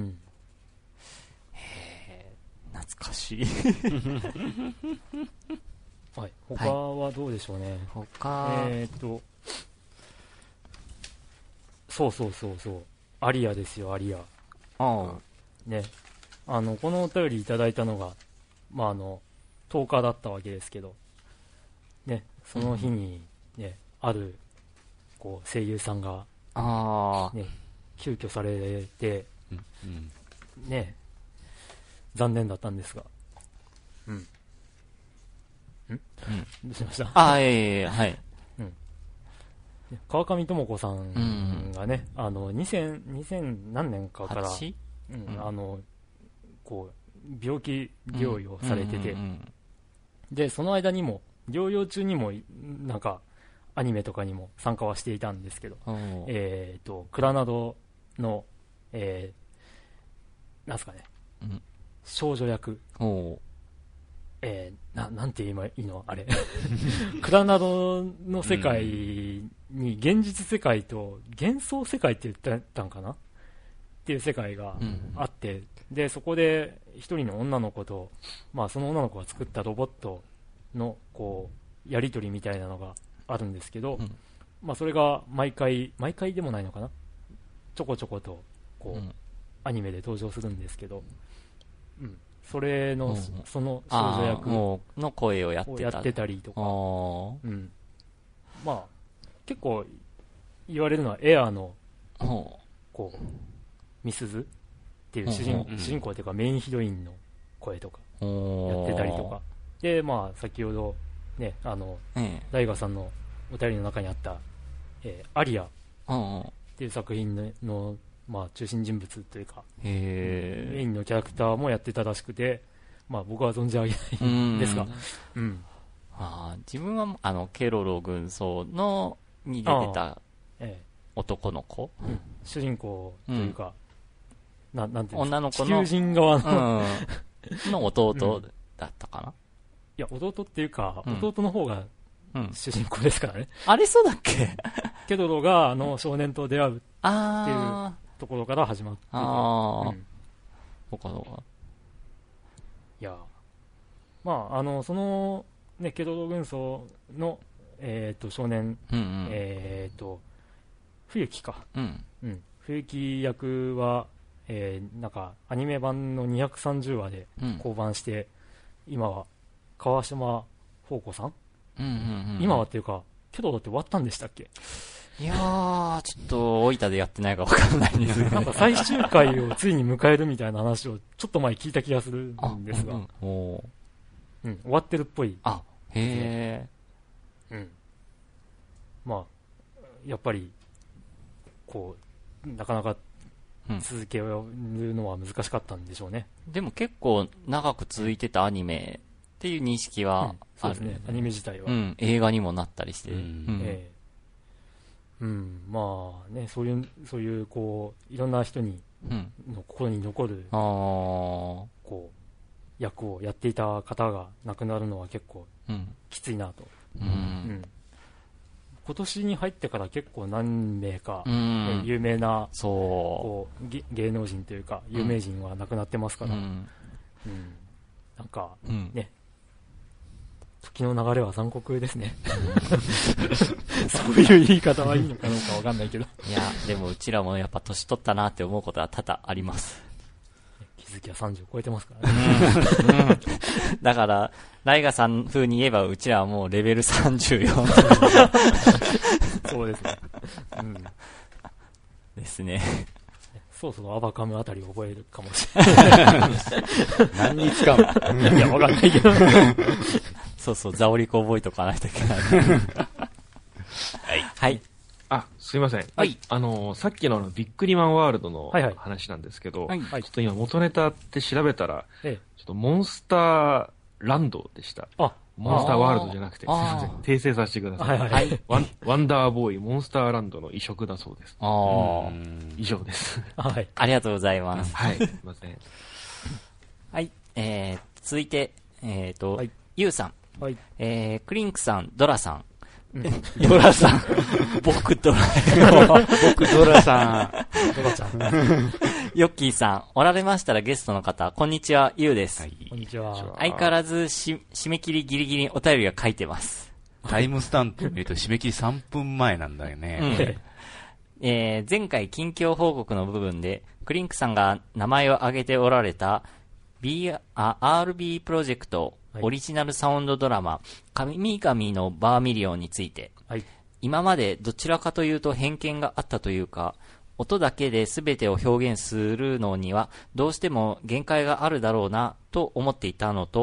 へー、懐かしい。 はい。他はどうでしょうね。 はい、他、 えーっと、そうそうそうそう。アリアですよ、アリア。ああ。 ね。あの、このお便りいただいたのが、まああの、とおかだったわけですけど、ね、その日にね、うん、あるこう声優さんが、 あね、急遽されて、 うんうん、 ね、残念だったんですが、うん、ん、うん、どうしました？ ああ、いえいえ、はい、 うん、 川上智子さんがね、うん、あの、にせん、にせん何年かから、うん、あの、こう、病気療養されてて、うんうんうんうん、で、その間にも、療養中にも、なんか、アニメとかにも参加はしていたんですけど、えっと、クラナドの、えー、なんすかね、うん、少女役、えー、な、なんて言えばいいのあれ。クラナドの世界に現実世界と幻想世界って言ったんかなっていう世界があって、うん、で、そこで一人の女の子と、まあその女の子が作ったロボットの、こう、やりとりみたいなのがあるんですけど、うん、まあそれが毎回、毎回でもないのかなちょこちょこと、こう、うん、アニメで登場するんですけど、うん。それの、うん、その少女役の声をやってた、 やってたりとか、うん、まあ結構言われるのはエアーのこうミスズっていう主人、うん、主人公というかメインヒロインの声とかやってたりとかで、まあ先ほどねあの大河さんのお便りの中にあった、えー、アリアっていう作品 の, のまあ、中心人物というかメインのキャラクターもやってたらしくて、まあ、僕は存じ上げないんですが、うん、 あ自分はあのケロロ軍曹のに出てた男の子、 うん、主人公というか、うん、ななんていうんですか女の子の地球人側の、 うん、の弟だったかな、うん、 いや弟っていうか、うん、弟の方が主人公ですからね、 あれそうだっけケロロがあの少年と出会うっていうあところから始まってて、ああ、うん、 他のは、 いや、まああのそのねケロロ軍曹のえっ、ー、と少年、うんうん、えっ、ー、と冬木か、うんうん、冬木役は、えー、なんかアニメ版のにひゃくさんじゅうわで降板して、うん、今は川島宝子さん、うんうんうんうん、今はっていうかケロロって終わったんでしたっけ？ いやー、ちょっと、大分でやってないか分かんないんですけど、 なんか最終回をついに迎えるみたいな話をちょっと前聞いた気がするんですが、うん、うんうん、終わってるっぽい。 あ、へー。うん。まあ、やっぱり、こう、なかなか続けるのは難しかったんでしょうね。 うん、でも結構長く続いてたアニメっていう認識はある、 うん、そうですね、アニメ自体は。 うん、映画にもなったりして。うんうんえーうん、まあね、そういう、そういう、こう、いろんな人に、うん、の心に残る、あこう、役をやっていた方が亡くなるのは結構、きついなと。うんうん、今年に入ってから結構何名か、うん、有名な、そうこう、芸能人というか、有名人は亡くなってますから、うんうん、なんか、ね、時の流れは残酷ですね。そういう言い方はいいのかどうかわかんないけど。 いや、でもうちらもやっぱ年取ったなって思うことは多々あります。 気づきはさんじゅう超えてますからね。 うんうん、だから、ライガさん風に言えばうちらはもうレベルさんじゅうよん。 そうですね。うん、 ですね。 そろそろアバカムあたりを覚えるかもしれない。 何に使うの？ いや、わかんないけど。 そうそう、ザオリコ覚えとかないといけない。はい。はい。 あ、すいません。はい。あの、さっきのあのビックリマンワールドの話なんですけど、はいはい、ちょっと今元ネタって調べたら、はい、ちょっとモンスターランドでした。あ、モンスターワールドじゃなくて、すいません。訂正させてください。はいはい、ワン。ワンダーボーイモンスターランドの移植だそうです。ああ。以上です。 はい。ありがとうございます。 はい。すいません。 はい。えー、続いて、えっ、ー、と、はい、ユウさん。はい。えー、クリンクさん、ドラさん。 うん、ドラさん。 僕ドラ。 僕ドラさん。 ドラちゃん。 ヨッキーさん、おられましたらゲストの方、こんにちは、ユウです。はい。 こんにちは。 相変わらずし、締め切りギリギリにお便りが書いてます。 タイムスタンプ見ると締め切りさんぷんまえなんだよね。 うん、えー、前回近況報告の部分で、クリンクさんが名前を挙げておられた、B、あ、アールビー プロジェクト、はい、オリジナルサウンドドラマ、神々のバーミリオンについて、はい、今までどちらかというと偏見があったというか、音だけで全てを表現するのにはどうしても限界があるだろうなと思っていたのと、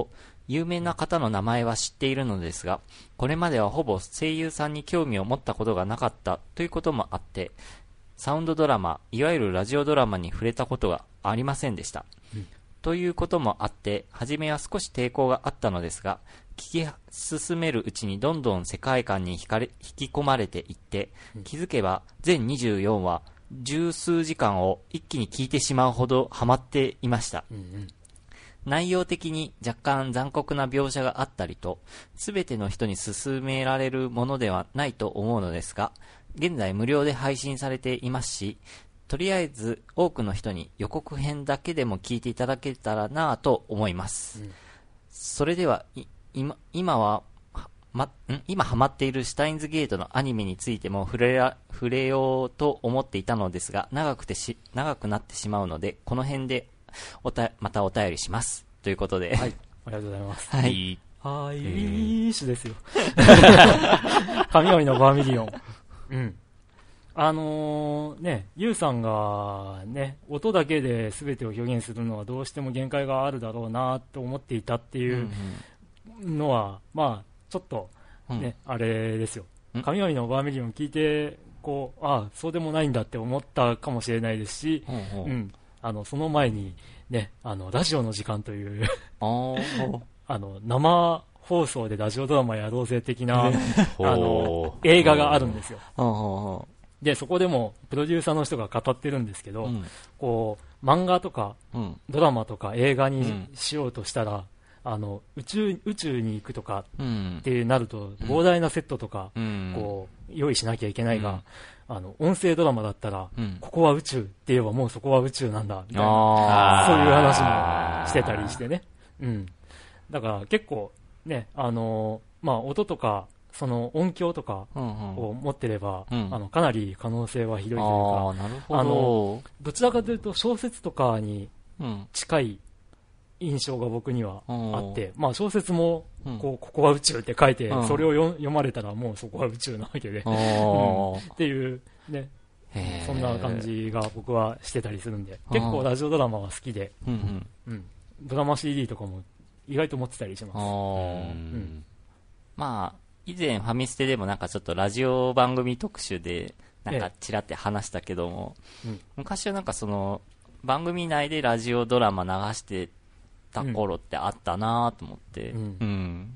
有名な方の名前は知っているのですが、これまではほぼ声優さんに興味を持ったことがなかったということもあって、サウンドドラマ、いわゆるラジオドラマに触れたことがありませんでした。うん、ということもあって、初めは少し抵抗があったのですが、聞き進めるうちにどんどん世界観に惹かれ、引き込まれていって、うん、気づけば全にじゅうよんわ、十数時間を一気に聞いてしまうほどハマっていました。うんうん、内容的に若干残酷な描写があったりと、すべての人に勧められるものではないと思うのですが、現在無料で配信されていますし、とりあえず多くの人に予告編だけでも聞いていただけたらなぁと思います。うん、それでは、今、今は、ま、ん今ハマっているシュタインズゲートのアニメについても触れら、触れようと思っていたのですが、長くてし、長くなってしまうので、この辺でおた、またお便りします。ということで。 はい。ありがとうございます。 はい。 はい、いい種ですよ。神々のバーミリオン。うん。あのー、ね、ユウさんがね、音だけで全てを表現するのはどうしても限界があるだろうなと思っていたっていうのは、うんうん、まあ、ちょっとね、うん、あれですよ。神々のバーミリオン聞いて、こう、ああ、そうでもないんだって思ったかもしれないですし、うん、うん、あの、その前にね、あの、ラジオの時間というあの、生放送でラジオドラマやろうぜ的な、あの、映画があるんですよ。で、そこでもプロデューサーの人が語ってるんですけど、うん、こう漫画とか、うん、ドラマとか映画にしようとしたら、うん、あの宇宙宇宙に行くとかってなると、うん、膨大なセットとか、うん、こう用意しなきゃいけないが、うん、あの音声ドラマだったら、うん、ここは宇宙って言えばもうそこは宇宙なんだみたいな、そういう話もしてたりしてね、うん、だから結構ね、あのまあ音とかその音響とかを持ってれば、うんうん、あのかなり可能性は広いというか、 あ、なるほど。 あのどちらかというと小説とかに近い印象が僕にはあって、うん、まあ小説もこうここは宇宙って書いて、うん、それをよ読まれたらもうそこは宇宙なわけで、うん、っていうね、そんな感じが僕はしてたりするんで、結構ラジオドラマは好きで、うんうんうん、ドラマ シーディー とかも意外と持ってたりします。うん、 まあ以前ファミステでもなんかちょっとラジオ番組特集でなんかちらって話したけども、ええ、うん、昔はなんかその番組内でラジオドラマ流してた頃ってあったなと思って、うんうん、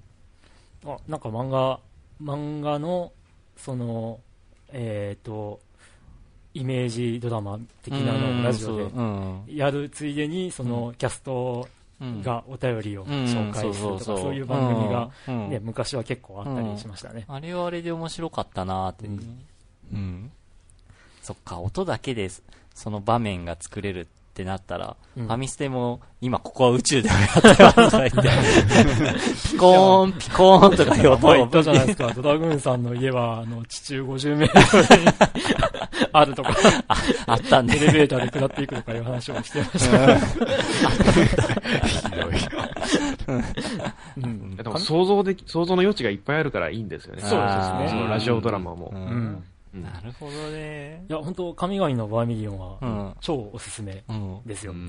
あ、なんか漫画漫画のそのえっとイメージドラマ的なのをラジオでやるついでにそのキャストがお便りを紹介するとか、そういう番組が、ね、昔は結構あったりしましたね。 あれはあれで面白かったなーって、うんうん、そっか、音だけでその場面が作れるってなったら、うん、ファミステも今ここは宇宙でやってますとか言ってピコーンピコーンとか言言ったじゃないですか。ドラグーンさんの家はあの地中ごじゅうメートルにあるとかあ, あったんでエレベーターで下っていくとかいう話をしてましたひどいうん、でも想像で想像の余地がいっぱいあるからいいんですよね。 そうですね。 そのラジオドラマも、 うんうんうん、なるほどね。 いや本当神々のバーミリオンは、うん、超おすすめですよ、うんうん、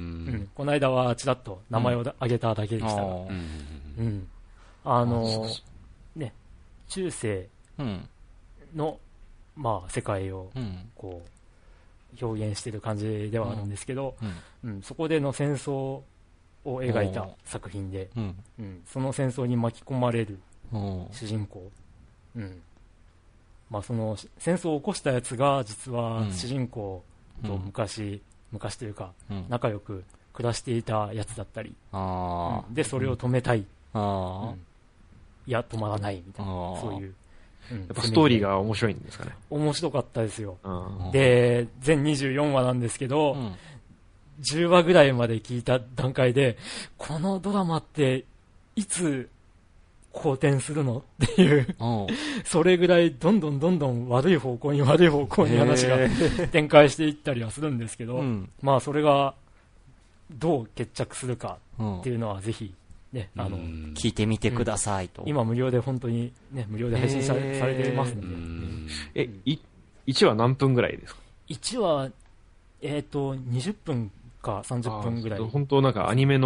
この間はちらっと名前を挙げただけでしたが、うんうん、あのね、中世の、まあ、世界をこう表現している感じではあるんですけど、うんうん、そこでの戦争を描いた作品で、うんうん、その戦争に巻き込まれる主人公、うんまあ、その戦争を起こしたやつが実は主人公と昔、うん、昔というか、うん、仲良く暮らしていたやつだったり、あ、うん、でそれを止めたい、あ、うん、いや止まらないみたいな、そういう、 うん、やっぱストーリーが面白いんですかね。 面白かったですよ。で全にじゅうよんわなんですけど、うん、じゅうわぐらいまで聞いた段階でこのドラマっていつ好転するのっていうそれぐらいどんどんどんどん悪い方向に悪い方向に話が展開していったりはするんですけど、うん、まあそれがどう決着するかっていうのはぜひね、あの聞いてみてくださいと、 うん、今無料で本当にね無料で配信され、されていますので、 えいいちわ何分ぐらいですか。 いちわえっとにじゅっぷんかさんじゅっぷんぐらい。 本当なんかアニメの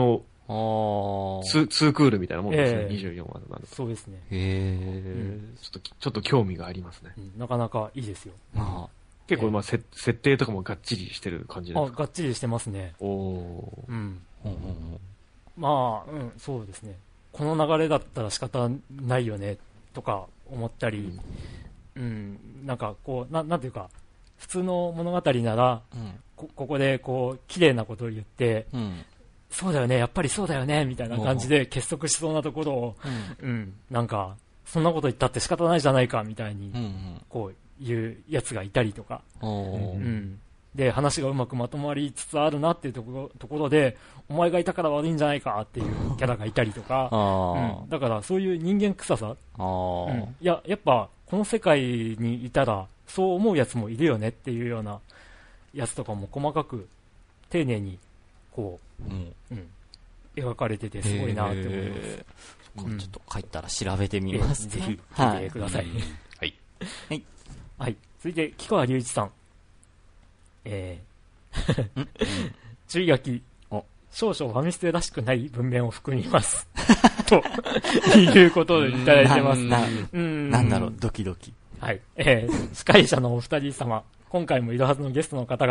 ツー、ツークールみたいなもんですね、えー、にじゅうよんわとなると。 そうですね。 へー、うん、ちょっと、ちょっと興味がありますね。 うん、なかなかいいですよ。あ結構、まあ、えー、設定とかもがっちりしてる感じですか？ あ、がっちりしてますね。 おお。 うん。うんうんうん、まあ、うん、そうですね。この流れだったら仕方ないよね、とか思ったり、うん、うん、なんかこう、な、なんていうか、普通の物語なら、うん、こ, ここでこう綺麗なことを言って、うん、そうだよね、やっぱりそうだよねみたいな感じで結束しそうなところを、うんうん、なんかそんなこと言ったって仕方ないじゃないかみたいに、うんうん、こういうやつがいたりとか、うん、で話がうまくまとまりつつあるなっていうところ、ところでお前がいたから悪いんじゃないかっていうキャラがいたりとか、うん、だからそういう人間臭さ、うん、いや、やっぱこの世界にいたらそう思うやつもいるよねっていうようなやつとかも細かく丁寧にこう、うんうん、描かれててすごいなって思います。 うん、ちょっと書いたら調べてみます。 ぜひ聞いてください。 はい。 はい。はい。続いて、木川隆一さん。えー、注意書き。少々ファミステらしくない文面を含みます。ということでいただいてます。 な、な、うん、なんだろう、ドキドキ。 はい。えー、司会者のお二人様、今回もいるはずのゲストの方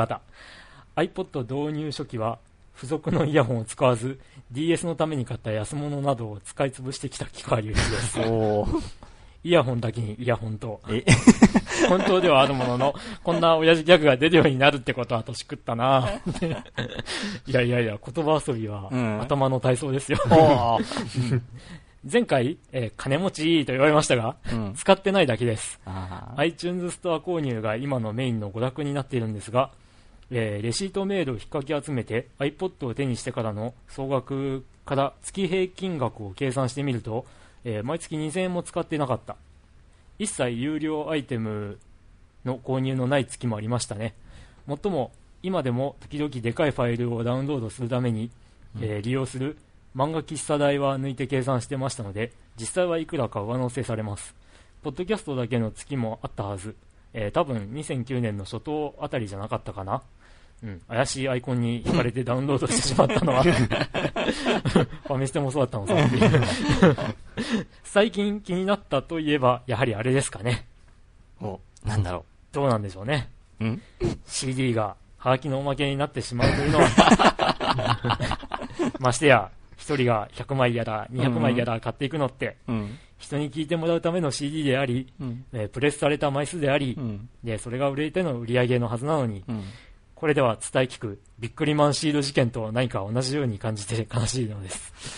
々、iPod 導入初期は、付属のイヤホンを使わず、ディーエス のために買った安物などを使い潰してきた木川隆一です。おイヤホンだけにイヤホンと、え本当ではあるものの、こんな親父ギャグが出るようになるってことは年食ったな。いやいやいや、言葉遊びは、うん、頭の体操ですよ。前回、えー、金持ちと言われましたが、うん、使ってないだけです。iTunes ストア購入が今のメインの娯楽になっているんですが、えー、レシートメールを引っかき集めて iPod を手にしてからの総額から月平均額を計算してみると、えー、毎月にせんえんも使っていなかった。一切有料アイテムの購入のない月もありましたね。もっとも今でも時々でかいファイルをダウンロードするために、えー、利用する漫画喫茶代は抜いて計算してましたので、実際はいくらか上乗せされます。ポッドキャストだけの月もあったはず。えー、多分にせんきゅうねんの初頭あたりじゃなかったかな。うん、怪しいアイコンに惹かれてダウンロードしてしまったのはファミステもそうだったのさっていう最近気になったといえばやはりあれですかね。 お、なんだろう、 どうなんでしょうね。ん シーディー がハガキのおまけになってしまうというのはましてや一人がひゃくまいやらにひゃくまいやら買っていくのって、うんうん、人に聞いてもらうための シーディー であり、うんえー、プレスされた枚数であり、うん、でそれが売れての売り上げのはずなのに、うん、これでは伝え聞くビックリマンシール事件と何か同じように感じて悲しいのです。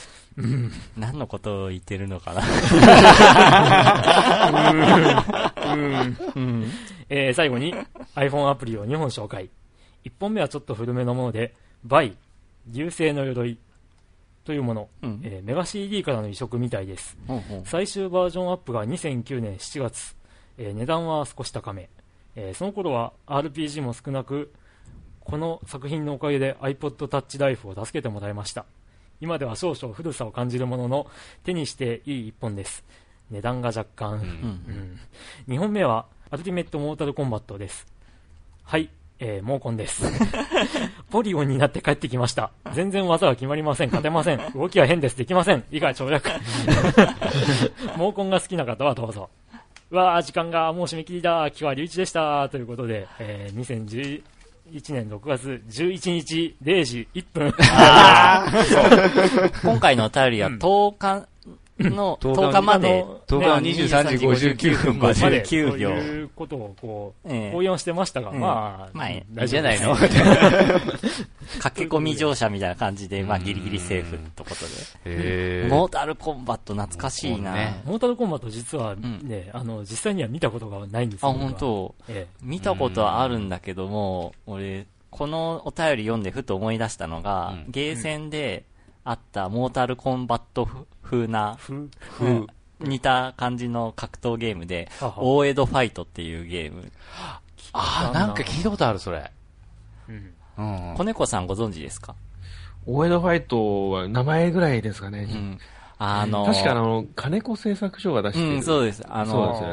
うん、 何のことを言ってるのかなうん、うん、えー、最後に iPhone アプリをにほん紹介。いっぽんめはちょっと古めのもので、バイ、流星の鎧というもの、うんえー、メガ シーディー からの移植みたいです、うんうん、最終バージョンアップがにせんきゅうねんしちがつ、えー、値段は少し高め、えー、その頃は アールピージー も少なく、この作品のおかげで iPod Touch Life を助けてもらいました。今では少々古さを感じるものの手にしていい一本です。値段が若干、うんうん、にほんめはアルティメットモータルコンバットです。はい、えー、モーコンですポリゴンになって帰ってきました。全然技が決まりません。勝てません。動きは変です。できません。以下省略モーコンが好きな方はどうぞ。うわー、時間がもう締め切りだ。木川隆一でした。ということで、えー、にせんじゅういちねんろくがつじゅういちにちれいじいっぷん今回のお便りはとおかのとおかまで、 とおかのにじゅうさんじごじゅうきゅうふんまできゅうびょうということをこう、えー、応用してましたが、えー、まあ、 まあ、いいじゃないの駆け込み乗車みたいな感じで、まあギリギリセーフってことで。モータルコンバット懐かしいな。 ね、モータルコンバット実はね、うん、あの、実際には見たことがないんですよ。 あ、本当、えー、見たことはあるんだけども、俺、このお便り読んでふと思い出したのが、うん、ゲーセンであったモータルコンバット風な、風似た感じの格闘ゲームで、大江戸ファイトっていうゲーム。 ああ、なんか聞いたことある、それ。 うんうん、子猫さんご存知ですか？ 大江戸ファイトは名前ぐらいですかね。うん、あのー、確かあの、金子製作所が出してる。 うん、そうです。あのー、 そうですよね。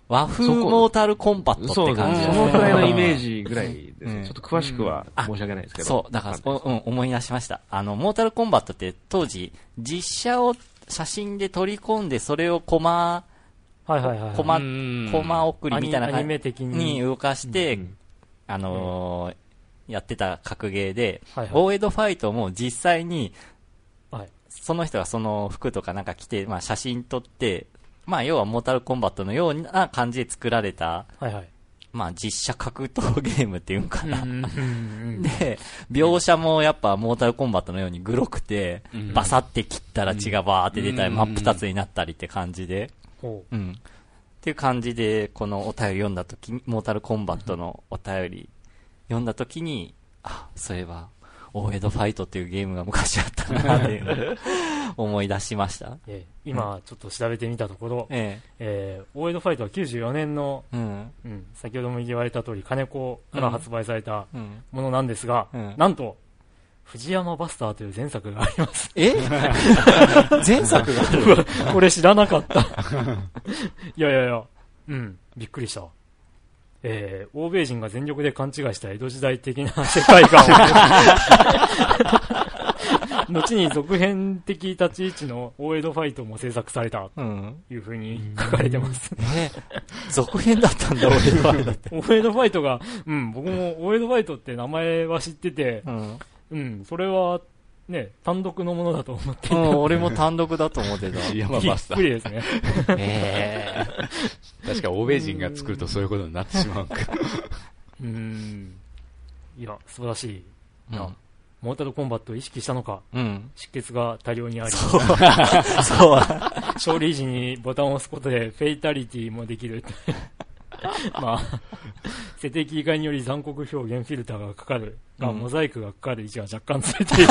和風モータルコンバットって感じですね。そのくらいのイメージぐらいですね。ちょっと詳しくは申し訳ないですけど。 そう、だから、うん、思い出しました。あの、モータルコンバットって当時、実写を写真で取り込んで、それをコマ、 はいはいはい。 コマ、コマ送りみたいな感じに動かして、あのー、やってた格ゲーで、はいはい、オーエドファイトも実際に、はい、その人がその服とかなんか着て、まあ写真撮って、まあ要はモータルコンバットのような感じで作られた、はいはい、まあ実写格闘ゲームっていうんかな。で、描写もやっぱモータルコンバットのようにグロくて、バサって切ったら血がバーって出たり、真っ二つになったりって感じで、うん。っていう感じで、このお便り読んだときに、モータルコンバットのお便り読んだときに、あ、そういえば、オーエドファイトっていうゲームが昔あったなっていう思い出しました。 ええ、今ちょっと調べてみたところ、えええー、オーエドファイトはきゅうじゅうよねんの、うんうん、先ほども言われた通り金子から発売されたものなんですが、うんうん、なんと藤山バスターという前作があります。 え前作があるこれ知らなかった。いやいやいや、うん、びっくりした。えー、欧米人が全力で勘違いした江戸時代的な世界観を後に続編的立ち位置の大江戸ファイトも制作されたというふうに書かれてます、うん、 え続編だったんだ大江戸ファイトって大江戸ファイトが、うん、僕も大江戸ファイトって名前は知ってて、うんうん、それはね、単独のものだと思っていた、 うん、俺も単独だと思ってた。 びっくりですね。 えー、確か欧米人が作るとそういうことになってしまうか。 うーん。いや、素晴らしいな、うん。モータルコンバットを意識したのか、うん、出血が多量にあり、そうそう勝利時にボタンを押すことでフェイタリティもできる。まあ、設定切り替えにより残酷表現フィルターがかかるが、うん、モザイクがかかる位置が若干ずれている。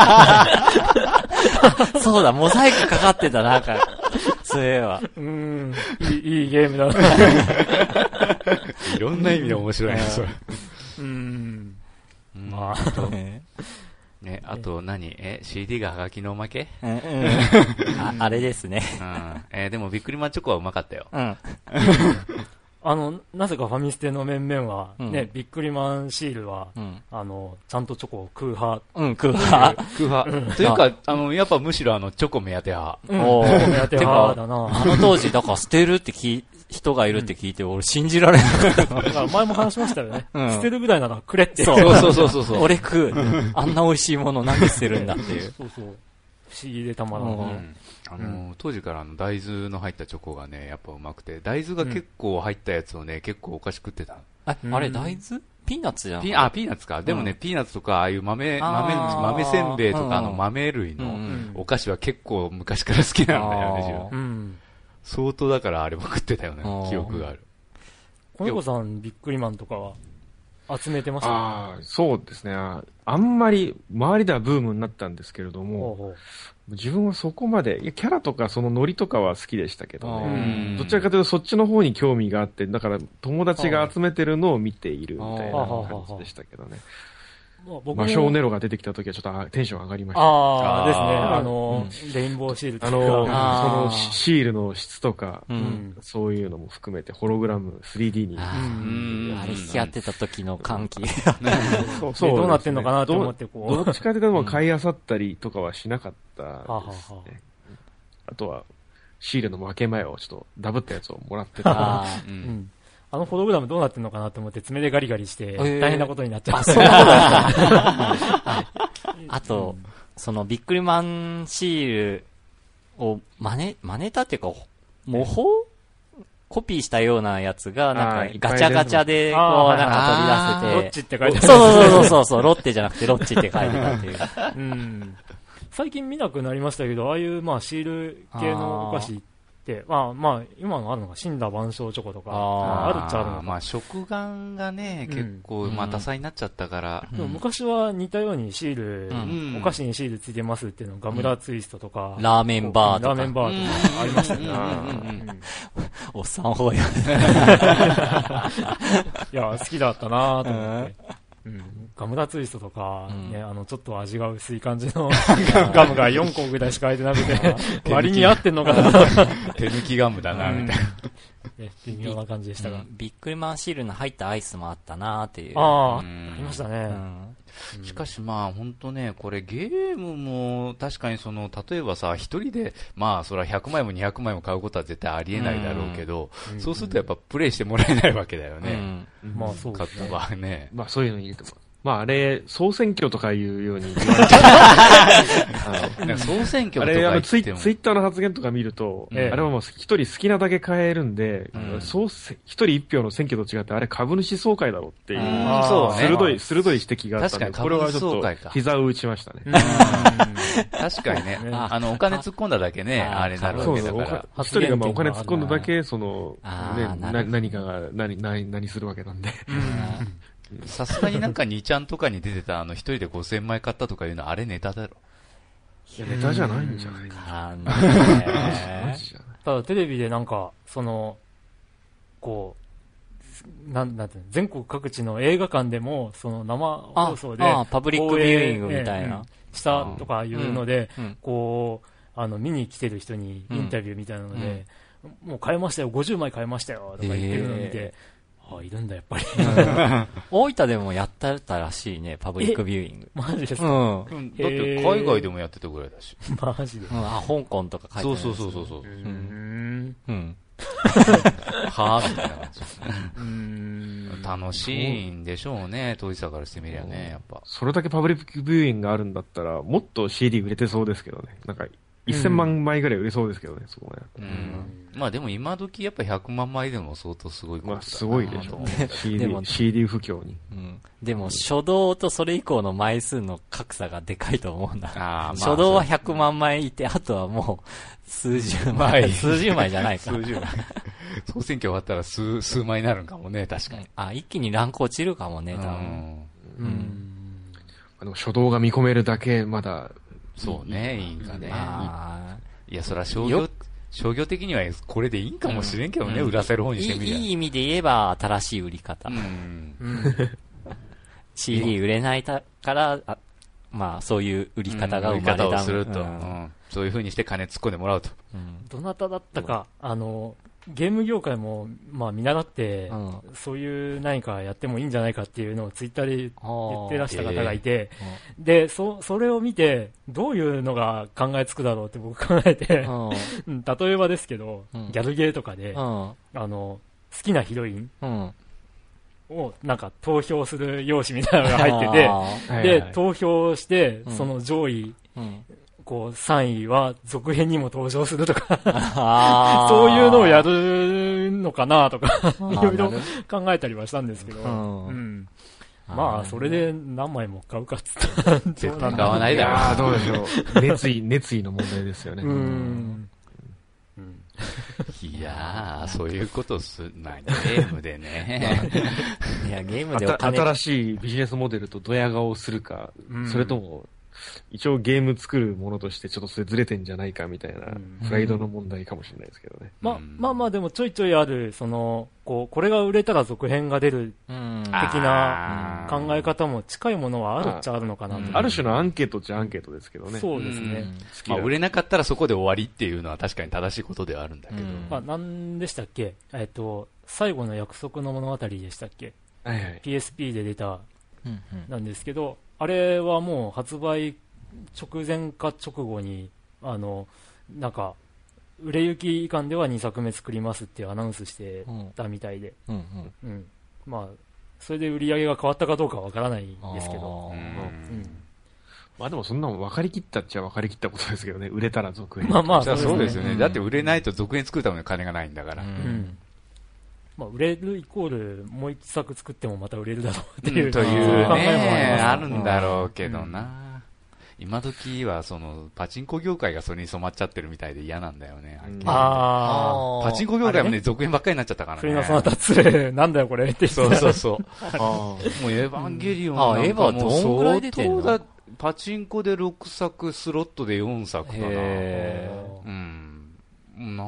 そうだ、モザイクかかってた、なんか、そういえば。 うーん、いい、いいゲームだな。 いろんな意味で面白いね、それ。 うーん。まあ、ね、ね、あと何え、シーディー がハガキのおまけ、うんうん、 あ, あれですね。 うん、えー、でもビックリマンチョコはうまかったよ。うん。 あの、なぜかファミステの面々は、ね、うん、ビックリマンシールは、うん、あの、ちゃんとチョコを食う派。 うん、食う派。 食う派。うん、というか、あの、やっぱむしろあの、チョコ目当て派。 うん、おチョコ目当て派だな。 あの当時、だから捨てるって聞人がいるって聞いて、俺信じられなかった。 前も話しましたよね。うん、捨てるぐらいならくれって。 そうそうそうそうそう。俺食う。あんな美味しいものなんで捨てるんだっていう。 そうそう。不思議でたまらない。 うんあのーうん、当時からあの大豆の入ったチョコがねやっぱうまくて大豆が結構入ったやつをね、うん、結構お菓子食ってた。 あ、あれ大豆ピーナッツじゃん。 ピあピーナッツか、うん、でもねピーナッツとかああいう豆豆豆せんべいとかの豆類のお菓子は結構昔から好きなんだよね、うん、相当だからあれも食ってたよね記憶がある。 小猫さんビックリマンとかは集めてました？ ああ、そうですね。あんまり周りではブームになったんですけれども、ほうほう自分はそこまで、いやキャラとかそのノリとかは好きでしたけどね。どちらかというとそっちの方に興味があって、だから友達が集めてるのを見ているみたいな感じでしたけどね。魔性ネロが出てきた時はちょっとテンション上がりました。 ああ、ですね。あの、うん、レインボーシールとか。あの、 そのシールの質とか、うん、そういうのも含めて、ホログラム スリーディー に。 あ, うんあれ引き合ってた時の歓喜。 そうそう、ね、どうなってんのかなと思ってこう。どっちかというと買い漁ったりとかはしなかったですね。あとは、シールの負け前をちょっとダブったやつをもらってた。 うんあのホログラムどうなってんのかなと思って爪でガリガリして大変なことになっちゃう。 あと、そのビックリマンシールを真似、真似たっていうか、模倣コピーしたようなやつが、なんかガチャガチャで、こう、なんか取り出せて。 ロッチって書いてある。 そうそうそうそう、ロッテじゃなくてロッチって書いてたっていう。うん、 最近見なくなりましたけど、ああいうまあシール系のお菓子で、まあまあ、今のあるのが死んだ万象チョコとか、あ, あるっちゃあるのか。 まあ、食玩がね、うん、結構、まあ、多彩になっちゃったから。 うん、でも昔は似たようにシール、うん、お菓子にシールついてますっていうのガムラツイストとか、 うん、ラーメンバーとか。 ラーメンバーとかありましたね。 おっさん方や。 いや、好きだったなと思って。うん、ガムラツイストとか、ね、うん、あの、ちょっと味が薄い感じのガムがよんこぐらいしか入ってなくて、割に合ってんのかな。 手抜きガムだな、みたいな。 い微妙な感じでしたが、うん、 ビックリマンシールの入ったアイスもあったなーっていう。 ああ、ありましたね。 うん、しかしまあ本当ね、これゲームも確かにその、例えばさ、一人で、まあそれはひゃくまいもにひゃくまいも買うことは絶対ありえないだろうけど、うん、そうするとやっぱプレイしてもらえないわけだよね。 うん、まあそうですね。 買ったね。 まあそういうのに入れてもまああれ、総選挙とかいうように言われてる。 総選挙とか言っても。あれ、あのツイ、ツイッターの発言とか見ると、うん、あれはもう一人好きなだけ買えるんで、うん、そう一人一票の選挙と違って、あれ株主総会だろうっていう、そうね、鋭い、鋭い指摘があったんで、これはちょっと膝を打ちましたね。 確かにね、あの、お金突っ込んだだけね、あれなるわけだから。 一人がまあお金突っ込んだだけ、その、ね、な何かが、何、何、何するわけなんで。 さすがになんかにちゃんとかに出てたあの一人でごせんまい買ったとかいうのあれネタだろ。 いやネタじゃないんじゃないかな。 ただテレビでなんかそのこうなんなんていうの全国各地の映画館でもその生放送でパブリックビューイングみたいなしたとかいうのでこうあの見に来てる人にインタビューみたいなのでもう買いましたよごじゅうまい買いましたよとか言ってるのを見て。あ、いるんだやっぱり大分でもやったらしいねパブリックビューイング。 マジですか、 うん、だって海外でもやってたぐらいだし。 マジで、 うん、あ香港とか書いてある。 そうそうそうそう。うんうんはぁみたいな感じ。うん楽しいんでしょうね当事者からしてみりゃねやっぱ。 それだけパブリックビューイングがあるんだったらもっと シーディー 売れてそうですけどね。なんかせんまんまいぐらい売れそうですけどね、そこまで。 うん。まあでも今時やっぱひゃくまんまいでも相当すごいことだな。 まあすごいでしょうね。シーディー、シーディー 不況に。 うん。でも初動とそれ以降の枚数の格差がでかいと思うんだ。あまあ、 初動はひゃくまんまいいて、あとはもう数十枚。数十枚じゃないか。 数十枚。総選挙終わったら数、数枚になるんかもね、確かに。 あ、一気にランク落ちるかもね、多分。うん。 うん。あの初動が見込めるだけまだ、 そうね、いいんかね。いや、そら商業、商業的にはこれでいいんかもしれんけどね、うん、売らせる方にしてみりゃ。 いい意味で言えば新しい売り方。うん、シーディー 売れないから、あまあそういう売り方が生まれた、うん、売り方をすると、うんうん。そういう風にして金突っ込んでもらうと。 うん、どなただったか、あの、ゲーム業界も、まあ見習って、うん、そういう何かやってもいいんじゃないかっていうのをツイッターで言ってらした方がいて、えー、で、そ、それを見て、どういうのが考えつくだろうって僕考えて、うん、例えばですけど、うん、ギャルゲーとかで、うん、あの、好きなヒロイン、うんをなんか投票する用紙みたいなのが入ってて、で、投票して、その上位、うんこうさんいは続編にも登場するとかそういうのをやるのかなとかいろいろ考えたりはしたんですけど、うんうん、まあそれで何枚も買うかっつったら絶対買わないだろう。 ああどうでしょう。熱意熱意の問題ですよね。うんうん、いやーそういうことすまあゲームでねいやゲームでお金新しいビジネスモデルとドヤ顔をするか、うん、それとも一応ゲーム作るものとしてちょっとそれずれてんじゃないかみたいなプライドの問題かもしれないですけどね。 うん、ま、まあまあでもちょいちょいある、その、こう、これが売れたら続編が出る的な考え方も近いものはあるっちゃあるのかなと。 あ, ある種のアンケートっちゃアンケートですけどね。 そうですね。 まあ売れなかったらそこで終わりっていうのは確かに正しいことではあるんだけど。 まあ何でしたっけえっと、最後の約束の物語でしたっけはいはい。ピーエスピー で出た、なんですけど、あれはもう発売直前か直後にあのなんか売れ行き以下ではにさくめ作りますっていうアナウンスしてたみたいで、うんうんうん、まあそれで売り上げが変わったかどうかはわからないんですけど、うんうん、 まあでもそんなの分かりきったっちゃ分かりきったことですけどね。売れたら続編まあまあそうですよね、うん、だって売れないと続編作るための金がないんだから、うんうんまあ、売れるイコールもう一作作ってもまた売れるだろうっていう、うん、 という考えもあるんだろうけどな、うん今時はそのパチンコ業界がそれに染まっちゃってるみたいで嫌なんだよね。あパチンコ業界もね続編ばっかりになっちゃったからね。 冬のそのたつなんだよこれってそうそうそうもうエヴァンゲリオンなんかもうエヴァどんぐらい出てんのパチンコでろくさくスロットでよんさくかなうんなん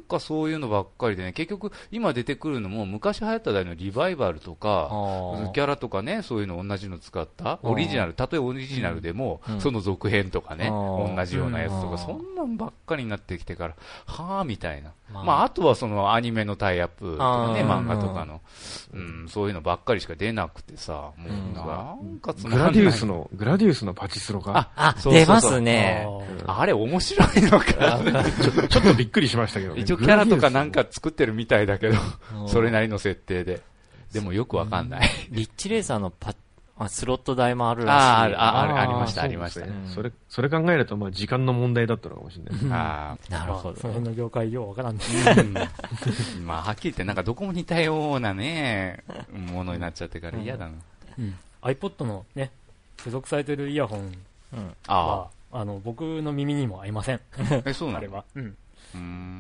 かそういうのばっかりでね、結局今出てくるのも昔流行った代のリバイバルとか、キャラとかね、そういうの同じの使ったオリジナル、たとえオリジナルでも、うん、その続編とかね、同じようなやつとか、そんなんばっかりになってきてから、はぁみたいな。まあ、まあ、あとはそのアニメのタイアップとかね、漫画とかの、うん、そういうのばっかりしか出なくてさ、もうなんかつまらない。 グラディウスの、グラディウスのパチスロか。 あ、あ、出ますね。 あれ面白いのかちょ。ちょっとびっくりしましたけどね。 一応キャラとかなんか作ってるみたいだけど、それなりの設定で。でもよくわかんない。 リッチレーサーのパあスロット台もあるらしい。 ああ、あ、ありました、ありました。 それ、それ考えると、まあ、時間の問題だったのかもしれない。 ああ、なるほど。 その辺の業界ようわからんね。 まあ、はっきり言って、なんかどこも似たようなね、ものになっちゃってから嫌だな。 うん。iPod のね、付属されてるイヤホンは、あの、僕の耳にも合いません。 え、そうなの？ あれは。うん。 うん。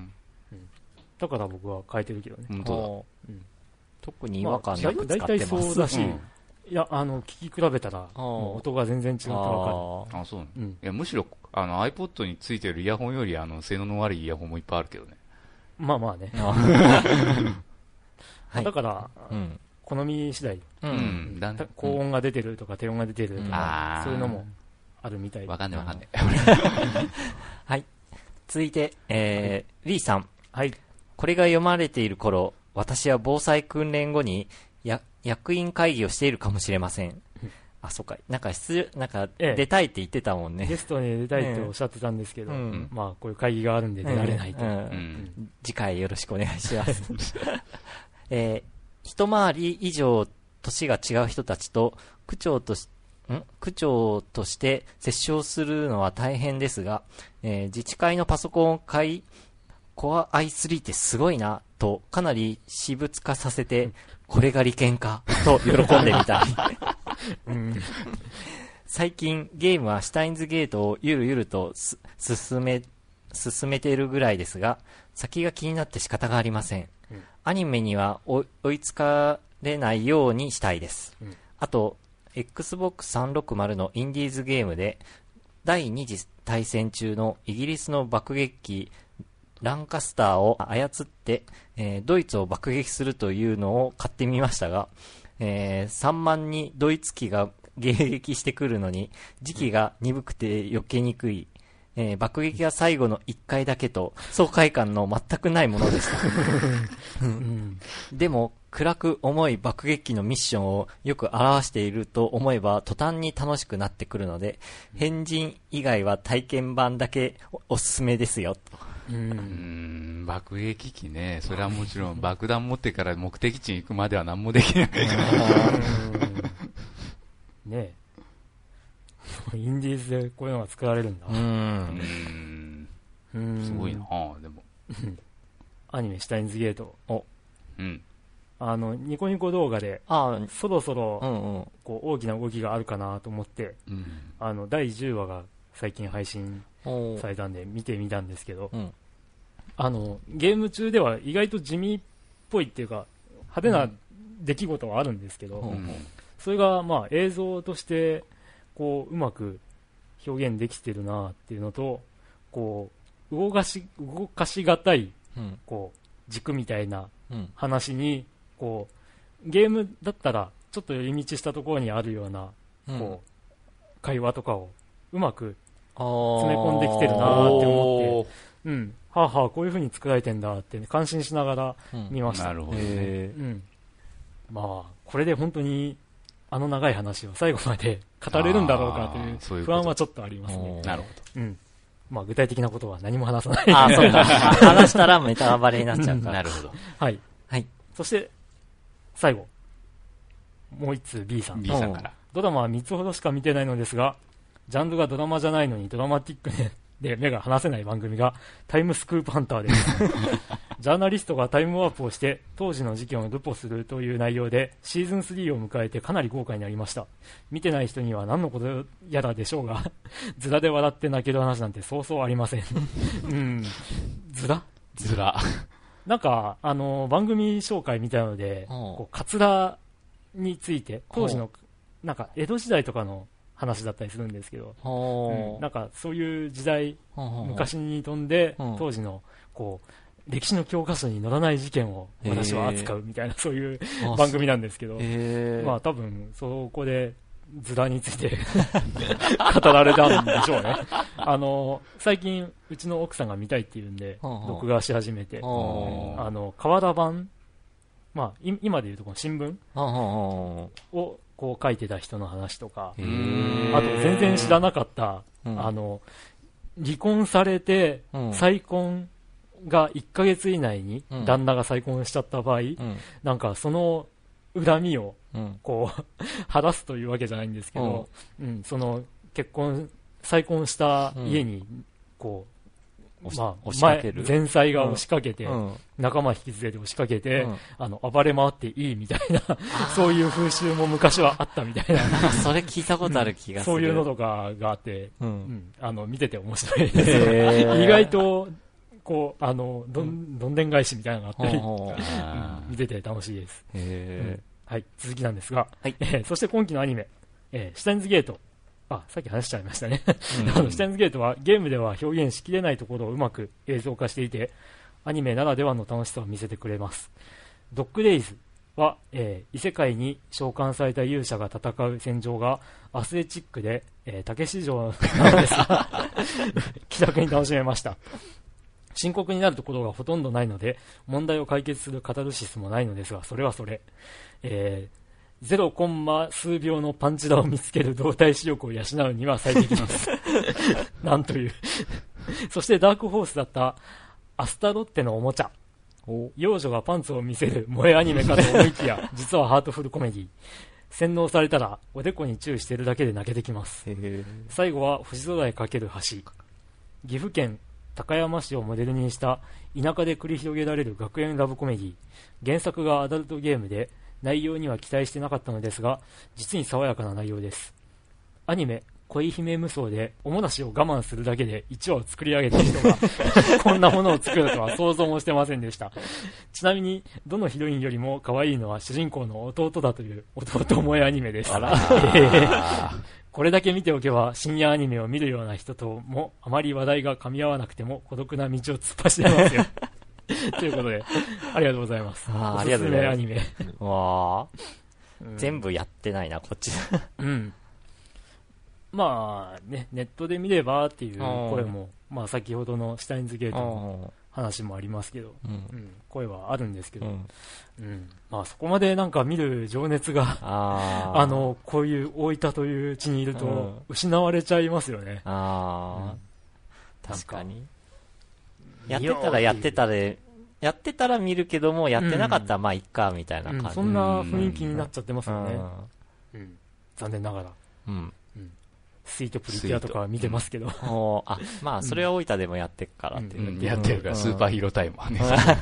だから僕は変えてるけどね。 本当だ。 特に違和感なく使ってます。 大体そうだし、いや、あの、聞き比べたら、もう音が全然違ってわかる。あ、そうなの、うん、いや、むしろ、あの、iPod についてるイヤホンより、あの、性能の悪いイヤホンもいっぱいあるけどね。 まあまあね。だから、うん、好み次第、うん、高音が出てるとか、低音が出てるとか、そういうのもあるみたいで。 わかんないわかんない。 はい。続いて、えー、リーさん。 はい。 これが読まれている頃、私は防災訓練後に、や、役員会議をしているかもしれません。あ、そうか。なんか、出、なんか、出たいって言ってたもんね。 ゲストに出たいっておっしゃってたんですけど、うん、まあ、こういう会議があるんで出られないと。うんうんうん、次回よろしくお願いします。えー、一回り以上年が違う人たちと、区長とし、ん区長として折衝するのは大変ですが、えー、自治会のパソコンを買い、コア アイスリー ってすごいな、と、かなり私物化させて、これが利権か、と喜んでみたい。うん、最近、ゲームはシュタインズゲートをゆるゆるとす進め、進めているぐらいですが、先が気になって仕方がありません。うん、アニメには追いつかれないようにしたいです。うん、あと、エックスボックスさんびゃくろくじゅう のインディーズゲームで、第二次大戦中のイギリスの爆撃機、ランカスターを操って、えー、ドイツを爆撃するというのを買ってみましたが、えー、散漫にドイツ機が迎撃してくるのに、時期が鈍くて避けにくい、えー、爆撃は最後のいっかいだけと、爽快感の全くないものでした。うん、でも、暗く重い爆撃機のミッションをよく表していると思えば、途端に楽しくなってくるので、変人以外は体験版だけ お, おすすめですよ、と。 うーん、爆撃機ね。それはもちろん爆弾持ってから目的地に行くまでは何もできないから。 ねえ。インディーズでこういうのが作られるんだ。うーん。うーん。すごいなぁ、でも。 アニメ、シュタインズゲートを。 うん。 あの、ニコニコ動画で、 あそろそろ、うんうん、こう、大きな動きがあるかなと思って、うん、あの、だいじゅうわが最近配信されたんで見てみたんですけど、うん、あのゲーム中では意外と地味っぽいっていうか派手な出来事はあるんですけど、うん、それがまあ映像としてこううまく表現できてるなっていうのと、こう動かし動かしがたいこう軸みたいな話に、こうゲームだったらちょっと寄り道したところにあるようなこう会話とかをうまく詰め込んできてるなーって思って、うん、はあはあこういう風に作られてんだって、ね、感心しながら見ました。 うん、なるほどね。 うん、まあこれで本当にあの長い話を最後まで語れるんだろうかという不安はちょっとありますね。 なるほど。 うん。まあ具体的なことは何も話さない。 ああ、そうか。話したらネタバレになっちゃうから。 なるほど。 はい。 はい。 そして最後もう一通 B さん。 B さんから。 ドラマはみっつほどしか見てないのですが、ジャンルがドラマじゃないのにドラマティックで目が離せない番組がタイムスクープハンターです。ジャーナリストがタイムワープをして当時の事件をルポするという内容でシーズンスリーを迎えてかなり豪華になりました。見てない人には何のことやらでしょうが、ズラで笑って泣ける話なんてそうそうありません。うん、ズラズラ。 なんかあの番組紹介みたいなので、こうカツラについて当時のなんか江戸時代とかの話だったりするんですけど、うん、なんかそういう時代、昔に飛んで、当時のこう歴史の教科書に載らない事件を私は扱うみたいな、そういう番組なんですけど、まあ多分そこでズラについて語られたんでしょうね。あの、最近うちの奥さんが見たいっていうんで、録画し始めて、あの、河原版、まあ今でいうとこの新聞をこう書いてた人の話とか、あと全然知らなかった、あの、離婚されて再婚がいっかげつ以内に旦那が再婚しちゃった場合、うん、なんかその恨みをこう、うん、晴らすというわけじゃないんですけど、うん、その結婚再婚した家にこう、うん、まあ前前妻が押しかけて、うん、仲間引き連れて押しかけて、うん、あの暴れ回っていいみたいなそういう風習も昔はあったみたいなそれ聞いたことある気がする、 うん、そういうのとかがあって、うんうん、あの見てて面白いです意外とこう、あの、どん、どんでん返しみたいなのがあったり、うん、見てて楽しいです。へー、はい、続きなんですが、はい、えー、そして今期のアニメ、えー、シュタインズゲート。あ、さっき話しちゃいましたね。うん、あの、シュタインズゲートはゲームでは表現しきれないところをうまく映像化していて、アニメならではの楽しさを見せてくれます。ドッグデイズは、えー、異世界に召喚された勇者が戦う戦場がアスレチックで、えー、竹市場なんですが、気楽に楽しめました。深刻になるところがほとんどないので、問題を解決するカタルシスもないのですが、それはそれ。えー、ゼロコンマ数秒のパンチ打を見つける動体視力を養うには最適です。なんという。そしてダークホースだったアスタロッテのおもちゃ。幼女がパンツを見せる萌えアニメかと思いきや、実はハートフルコメディ。洗脳されたらおでこにチューしてるだけで泣けてきます。最後は星空へかける橋。岐阜県高山市をモデルにした田舎で繰り広げられる学園ラブコメディ。原作がアダルトゲームで内容には期待してなかったのですが、実に爽やかな内容です。アニメ恋姫無双でおもなしを我慢するだけでいちわを作り上げた人がこんなものを作るとは想像もしてませんでした。ちなみにどのヒロインよりも可愛いのは主人公の弟だという弟萌えアニメです。あらこれだけ見ておけば深夜アニメを見るような人ともあまり話題が噛み合わなくても孤独な道を突っ走れますよということでありがとうございます。 あありがとうございます。おすすめアニメわあ、うん、全部やってないなこっちうんまあねネットで見ればっていう声もまあ先ほどのシュタインズゲートの話もありますけど、うんうん、声はあるんですけど、うんうん、まあそこまでなんか見る情熱がああのこういう大分という地にいると失われちゃいますよね。 ああ、うん、確かにやってたらやってたでやってたら見るけどもやってなかったらまあいっかみたいな感じ、うん、 そんな雰囲気になっちゃってますよね、うんうん、残念ながら、うんスイートプリキュアとかは見てますけど、うん、 あまあそれは大分でもやってるからっていう、 うん、やってるから、うん、スーパーヒーロータイムはね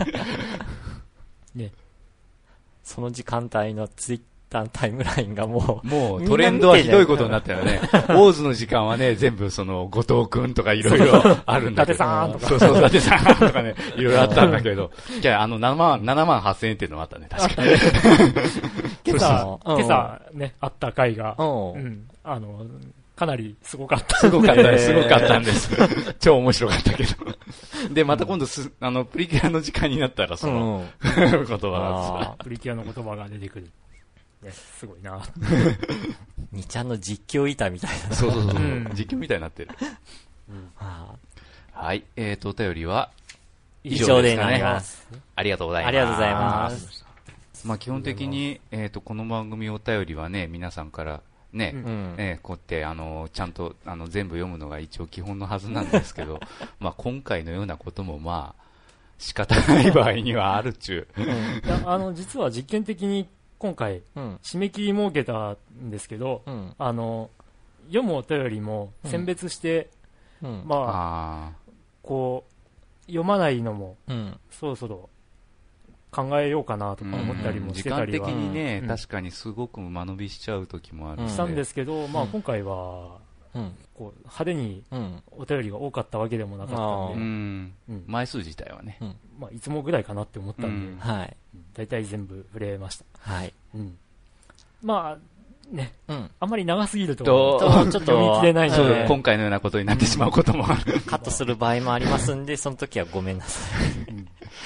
ねその時間帯のツイッタータイムラインがもうもうトレンドはひどいことになったよね大津の時間はね全部その後藤くんとかいろいろあるんだけど伊達さんとかそうそう伊達さんとかねいろいろあったんだけどじゃああのななまんはっせんえんっていうのもあったね確かに今朝今朝ねあった回が、うん、あのかなりすごかった。 すごかった、すごかったんです。超面白かったけど。で、また今度す、あの、プリキュアの時間になったら、その、うん、言葉が、プリキュアの言葉が出てくる。ね、すごいな。 にちゃんの実況板みたいな。 そうそうそう。うん、実況みたいになってる。うん、はい。えーと、お便りは、以上ですかね。ありがとうございます。 ありがとうございます。 まあ、基本的に、えーと、この番組お便りはね、皆さんから、ね、うん、えー、こうやってあのちゃんとあの全部読むのが一応基本のはずなんですけどまあ今回のようなこともまあ仕方ない場合にはあるっちゅう、うん、いやあの実は実験的に今回、うん、締め切り設けたんですけど、うん、あの読むお便りも選別して、うん、まあ、あこう読まないのも、うん、そろそろ考えようかなとか思ったりもしてたりは、 時間的にね、うん、確かにすごく間延びしちゃう時もあるしたんですけど、まあ、今回は、うん、こう派手にお便りが多かったわけでもなかったんで、うんうん、枚数自体はね、 うんまあ、いつもぐらいかなって思ったんで、うんはい、大体全部触れました、はいうん、まあね、うん、あんまり長すぎるとちょっと読み切れないので今回のようなことになってしまうこともあるカットする場合もありますんでその時はごめんなさい、うん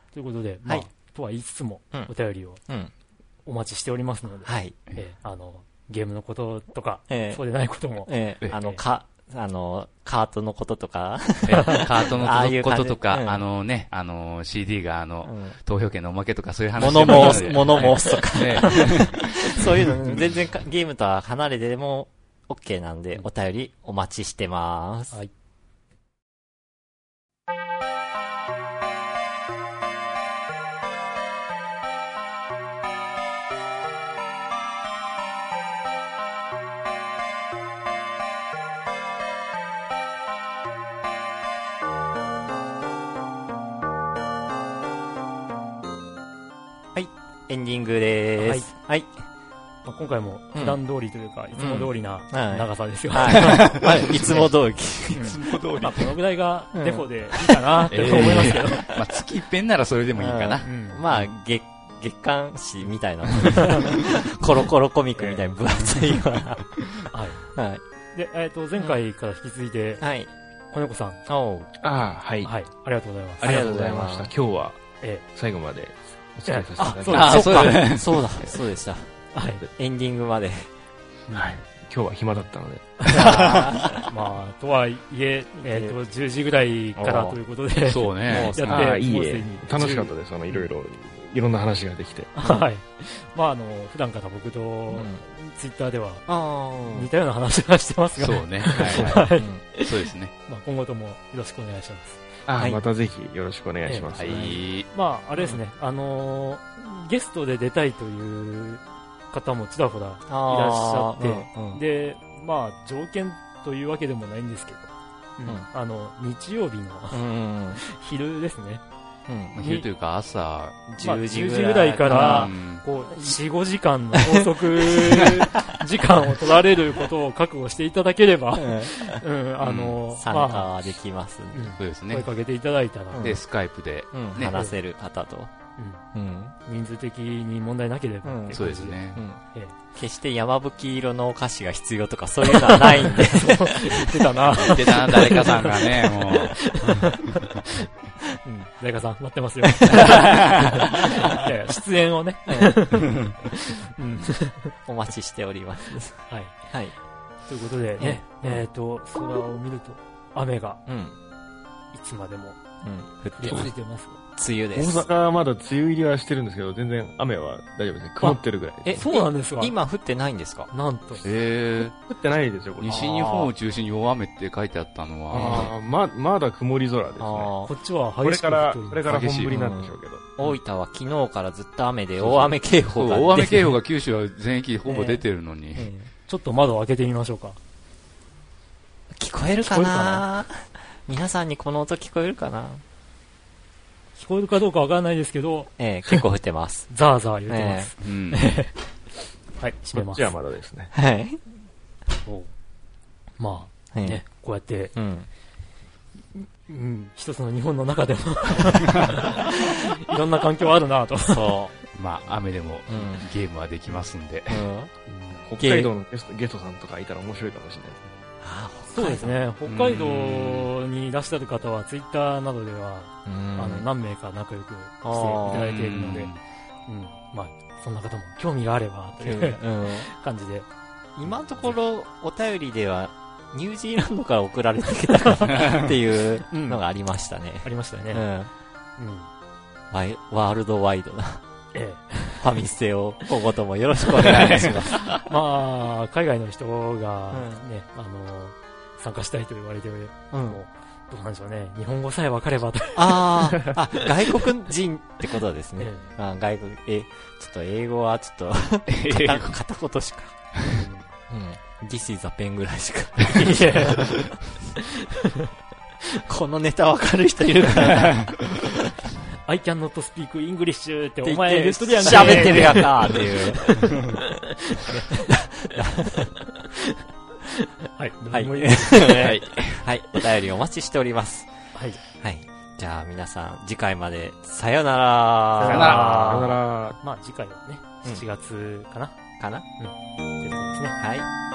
ということで、まあ、とは言いつつも、お便りをお待ちしておりますので、 はい。 えー、あの、ゲームのこととか、えー、そうでないことも、 えー、あの、か、あの、カートのこととか、 カートのこととか、あのね、あの、シーディー があの、投票権のおまけとかそういう話でも。物申す、物申すとか。そういうの、全然ゲームとは離れても OK なんで、お便りお待ちしてます。はい。エンディングでーす。はい。 まあ、今回も普段通りというか、いつも通りな長さですよ。 はい。いつも通り。いつも通り。まあ、このぐらいがデフォでいいかなって思いますけど。まあ、月一遍ならそれでもいいかな。 まあ、月、月刊誌みたいな。コロコロコミックみたいな分厚いような。はい。 はい。で、えっと、前回から引き続いて、はい。子猫さん。 おう。 ああ、はい。 はい。ありがとうございます。 ありがとうございました。今日は、最後まで。お疲れさせていただきました。そうだ、そうだ、そうでした。はい。エンディングまで。 はい。今日は暇だったので。 まあ、とはいえ、えっと、じゅうじぐらいからということで。 そうね。 やって、 いいえ。楽しかったです。あの、いろいろ、いろんな話ができて。 はい。まあ、あの、普段から僕と、ツイッターでは、似たような話はしてますが。 そうね。はい。そうですね。 まあ、今後ともよろしくお願いします。 あ、またぜひよろしくお願いします。 はい。 まあ、あれですね、あの、ゲストで出たいという方もちらほらいらっしゃって、で、まあ、条件というわけでもないんですけど、あの、日曜日の昼ですね。 昼というか朝、 じゅうじぐらいから、こう、よん、ごじかんの拘束時間を取られることを覚悟していただければ、うん、あの、 参加はできます。 そうですね。 声かけていただいたら。 で、スカイプで話せる方と。 人数的に問題なければ。 そうですね。 決して山吹色のお菓子が必要とかそういうのはないんで。 言ってたな。 言ってたな、誰かさんがね、もう。 うん、誰かさん、待ってますよ。出演をね、 うん、お待ちしております。 はい。 はい。 ということでね、えっと、空を見ると、雨が、いつまでも、降って続いてます。 梅雨です。 大阪はまだ梅雨入りはしてるんですけど、全然雨は大丈夫ですね。曇ってるぐらいです。え、そうなんですか？ 今降ってないんですか？ なんと。 えー。降ってないですよ、これ。 西日本を中心に大雨って書いてあったのは。 あま、まだ曇り空ですね。 こっちは激しく降ってる。これから、これから本降りなんでしょうけど。 大分は昨日からずっと雨で大雨警報が。 大雨警報が九州は全域ほぼ出てるのに。 ちょっと窓を開けてみましょうか。 聞こえるかな？皆さんにこの音聞こえるかな？ 聞こえるかどうかわからないですけど、 ええ、結構降ってます。 ザーザー言ってます。ええ、うん、はい、閉めます。 こっちはまだですね。 はい。 まあ、ね、こうやって、うん、うん、一つの日本の中でもいろんな環境あるなと。 そう。 まあ、雨でも、うん、ゲームはできますんで。 うん、北海道のゲスト、ゲストさんとかいたら面白いかもしれないですね。 そうですね。北海道にいらっしゃる方は、ツイッターなどでは、あの、何名か仲良くしていただいているので、うん。まあ、そんな方も興味があれば、という感じで。 今のところ、お便りでは、ニュージーランドから送られてきたっていうのがありましたね。 ありましたね。 うん。ワイワールドワイドな。ええ。ファミステを今後ともよろしくお願いします。 まあ、海外の人がね、あの、参加したいと言われてる、うん、どうなんでしょうね。日本語さえ分かればと。 ああ、外国人ってことですね。ええ、あ外国、え、ちょっと英語はちょっと片、片言しか。うん。This is a pen ぐらいしか。このネタ分かる人いるかな I cannot speak English ってお前言っとるやんか。 喋ってるやんかっていう。 はい。 はい。はい。はい。お便りお待ちしております。 はい。 はい。じゃあ皆さん、次回まで、さよなら。 さよなら。さよなら。まあ次回はね、しちがつかな。 かな？ うん。ということですね。 はい。